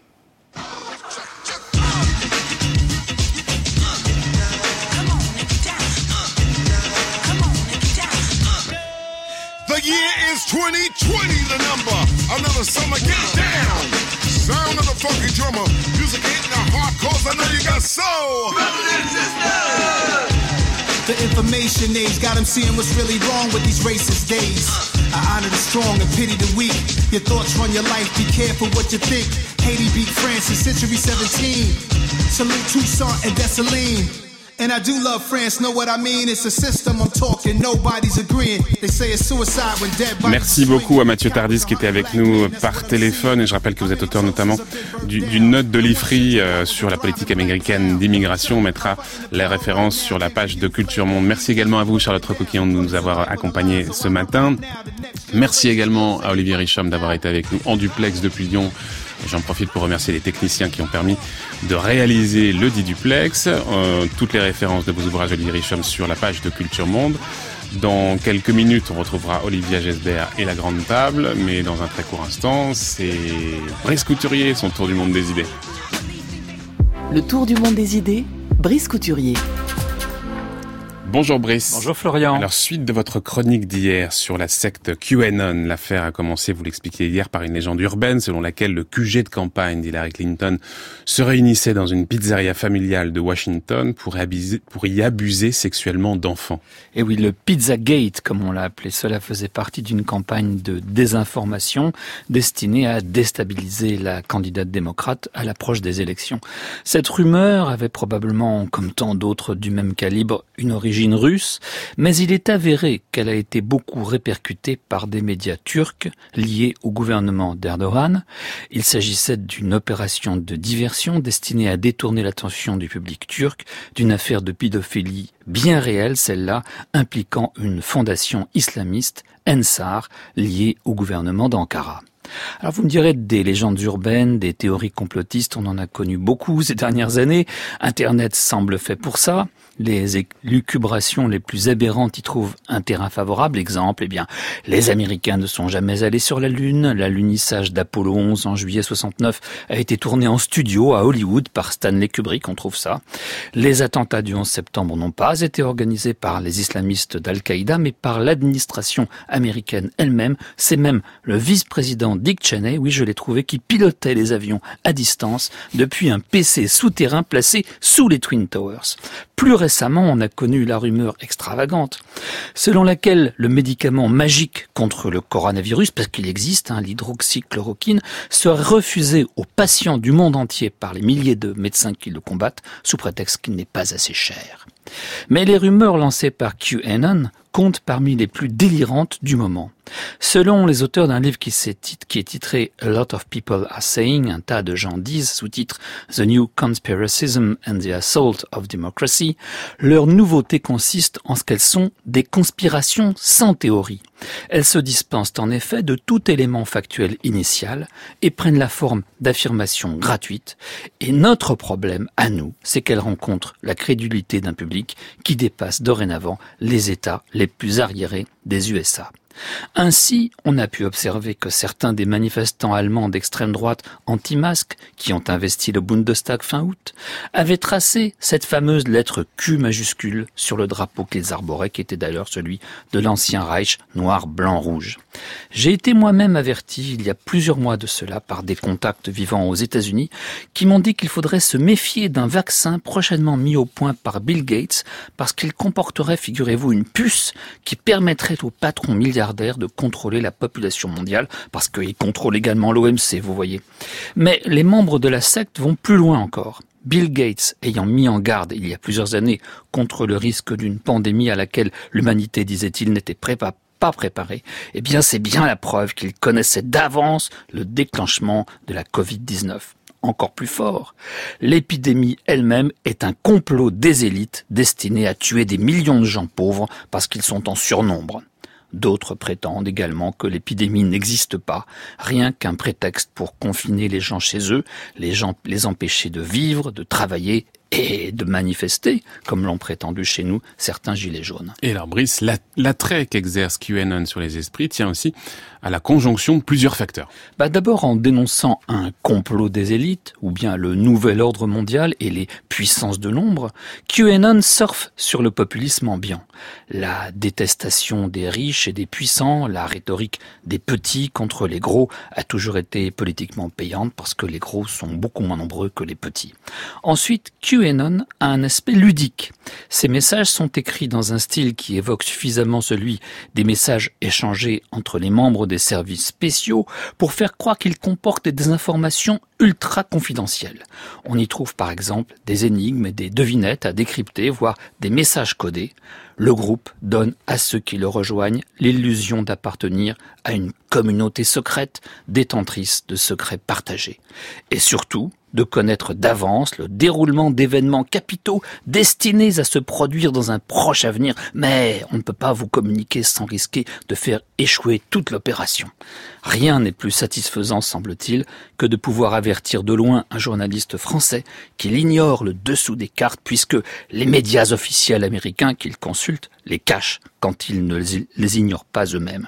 Speaker 8: The year is 2020, the number. Another summer, get down. Sound of the funky drummer. Music hitting the heart, cause I know you got soul. Brothers and sisters. The information age got them seeing what's really wrong with these racist days. I honor the strong and pity the weak. Your thoughts run your life, be careful what you think. Haiti beat France in century 17. Salute Toussaint and Dessalines. And I do love France, know what I mean? It's a system I'm talking, nobody's agreeing. They say it's suicide when dead bodies.
Speaker 1: Merci beaucoup à Mathieu Tardis qui était avec nous par téléphone, et je rappelle que vous êtes auteur notamment d'une note de l'IFRI sur la politique américaine d'immigration. On mettra les références sur la page de Culture Monde. Merci également à vous, Charlotte Recoquillon, de nous avoir accompagnés ce matin. Merci également à Olivier Richam d'avoir été avec nous en duplex depuis Lyon. J'en profite pour remercier les techniciens qui ont permis de réaliser le dit duplex. Toutes les références de vos ouvrages, Olivier Richam, sur la page de Culture Monde. Dans quelques minutes, on retrouvera Olivia Gesbert et la Grande Table. Mais dans un très court instant, c'est Brice Couturier, son tour du monde des idées.
Speaker 9: Le tour du monde des idées, Brice Couturier.
Speaker 1: Bonjour Brice.
Speaker 10: Bonjour Florian.
Speaker 1: Alors, suite de votre chronique d'hier sur la secte QAnon, l'affaire a commencé, vous l'expliquiez hier, par une légende urbaine selon laquelle le QG de campagne d'Hillary Clinton se réunissait dans une pizzeria familiale de Washington pour y abuser sexuellement d'enfants.
Speaker 10: Et oui, le Pizzagate, comme on l'a appelé, cela faisait partie d'une campagne de désinformation destinée à déstabiliser la candidate démocrate à l'approche des élections. Cette rumeur avait probablement, comme tant d'autres du même calibre, une origine russe, mais il est avéré qu'elle a été beaucoup répercutée par des médias turcs liés au gouvernement d'Erdogan. Il s'agissait d'une opération de diversion destinée à détourner l'attention du public turc d'une affaire de pédophilie bien réelle, celle-là impliquant une fondation islamiste, Ensar, liée au gouvernement d'Ankara. Alors vous me direz, des légendes urbaines, des théories complotistes, on en a connu beaucoup ces dernières années. Internet semble fait pour ça. Les élucubrations les plus aberrantes y trouvent un terrain favorable. Exemple, les Américains ne sont jamais allés sur la Lune. L'alunissage d'Apollo 11 en juillet 69 a été tourné en studio à Hollywood par Stanley Kubrick, on trouve ça. Les attentats du 11 septembre n'ont pas été organisés par les islamistes d'Al-Qaïda, mais par l'administration américaine elle-même. C'est même le vice-président Dick Cheney, oui je l'ai trouvé, qui pilotait les avions à distance depuis un PC souterrain placé sous les Twin Towers. Plus récemment, on a connu la rumeur extravagante selon laquelle le médicament magique contre le coronavirus, parce qu'il existe, l'hydroxychloroquine, serait refusé aux patients du monde entier par les milliers de médecins qui le combattent sous prétexte qu'il n'est pas assez cher. Mais les rumeurs lancées par QAnon comptent parmi les plus délirantes du moment. Selon les auteurs d'un livre qui est titré « A lot of people are saying », un tas de gens disent, sous-titre « The New Conspiracism and the Assault of Democracy », leur nouveauté consiste en ce qu'elles sont des conspirations sans théorie. Elles se dispensent en effet de tout élément factuel initial et prennent la forme d'affirmations gratuites. Et notre problème, à nous, c'est qu'elles rencontrent la crédulité d'un public qui dépasse dorénavant les États les plus arriérés des USA. Ainsi, on a pu observer que certains des manifestants allemands d'extrême droite anti-masques, qui ont investi le Bundestag fin août, avaient tracé cette fameuse lettre Q majuscule sur le drapeau qu'ils arboraient, qui était d'ailleurs celui de l'ancien Reich, noir, blanc, rouge. J'ai été moi-même averti, il y a plusieurs mois de cela, par des contacts vivant aux États-Unis, qui m'ont dit qu'il faudrait se méfier d'un vaccin prochainement mis au point par Bill Gates, parce qu'il comporterait, figurez-vous, une puce qui permettrait aux patrons milliardaires de contrôler la population mondiale, parce qu'ils contrôlent également l'OMC, vous voyez. Mais les membres de la secte vont plus loin encore. Bill Gates, ayant mis en garde il y a plusieurs années contre le risque d'une pandémie à laquelle l'humanité, disait-il, n'était pas préparée, c'est bien la preuve qu'il connaissait d'avance le déclenchement de la Covid-19. Encore plus fort, l'épidémie elle-même est un complot des élites destiné à tuer des millions de gens pauvres parce qu'ils sont en surnombre. D'autres prétendent également que l'épidémie n'existe pas, rien qu'un prétexte pour confiner les gens chez eux, les empêcher de vivre, de travailler et de manifester, comme l'ont prétendu chez nous certains gilets jaunes.
Speaker 1: Et alors Brice, l'attrait qu'exerce QAnon sur les esprits tient aussi à la conjonction de plusieurs facteurs.
Speaker 10: D'abord en dénonçant un complot des élites, ou bien le nouvel ordre mondial et les puissances de l'ombre, QAnon surfe sur le populisme ambiant. La détestation des riches et des puissants, la rhétorique des petits contre les gros a toujours été politiquement payante parce que les gros sont beaucoup moins nombreux que les petits. Ensuite, QAnon a un aspect ludique. Ces messages sont écrits dans un style qui évoque suffisamment celui des messages échangés entre les membres des services spéciaux pour faire croire qu'ils comportent des informations ultra confidentielles. On y trouve par exemple des énigmes et des devinettes à décrypter, voire des messages codés. Le groupe donne à ceux qui le rejoignent l'illusion d'appartenir à une communauté secrète, détentrice de secrets partagés. Et surtout, de connaître d'avance le déroulement d'événements capitaux destinés à se produire dans un proche avenir, mais on ne peut pas vous communiquer sans risquer de faire échouer toute l'opération. Rien n'est plus satisfaisant, semble-t-il, que de pouvoir avertir de loin un journaliste français qu'il ignore le dessous des cartes puisque les médias officiels américains qu'il consulte les cachent quand ils ne les ignorent pas eux-mêmes.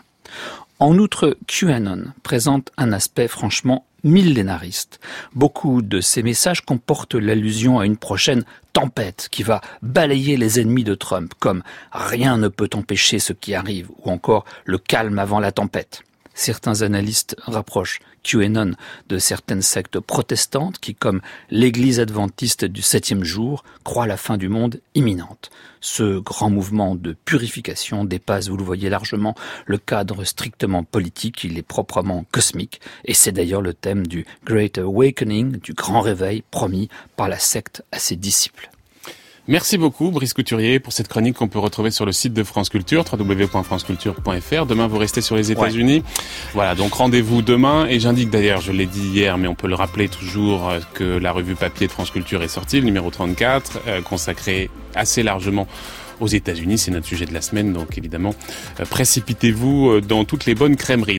Speaker 10: En outre, QAnon présente un aspect franchement millénariste. Beaucoup de ces messages comportent l'allusion à une prochaine tempête qui va balayer les ennemis de Trump, comme « rien ne peut empêcher ce qui arrive » ou encore « le calme avant la tempête ». Certains analystes rapprochent QAnon de certaines sectes protestantes qui, comme l'Église adventiste du 7e jour, croient la fin du monde imminente. Ce grand mouvement de purification dépasse, vous le voyez largement, le cadre strictement politique, il est proprement cosmique, et c'est d'ailleurs le thème du Great Awakening, du grand réveil promis par la secte à ses disciples.
Speaker 1: Merci beaucoup Brice Couturier pour cette chronique qu'on peut retrouver sur le site de France Culture, www.franceculture.fr. Demain, vous restez sur les États-Unis. Ouais. Voilà, donc rendez-vous demain. Et j'indique d'ailleurs, je l'ai dit hier, mais on peut le rappeler toujours, que la revue papier de France Culture est sortie, le numéro 34, consacré assez largement aux États-Unis. C'est notre sujet de la semaine, donc évidemment, précipitez-vous dans toutes les bonnes crèmeries.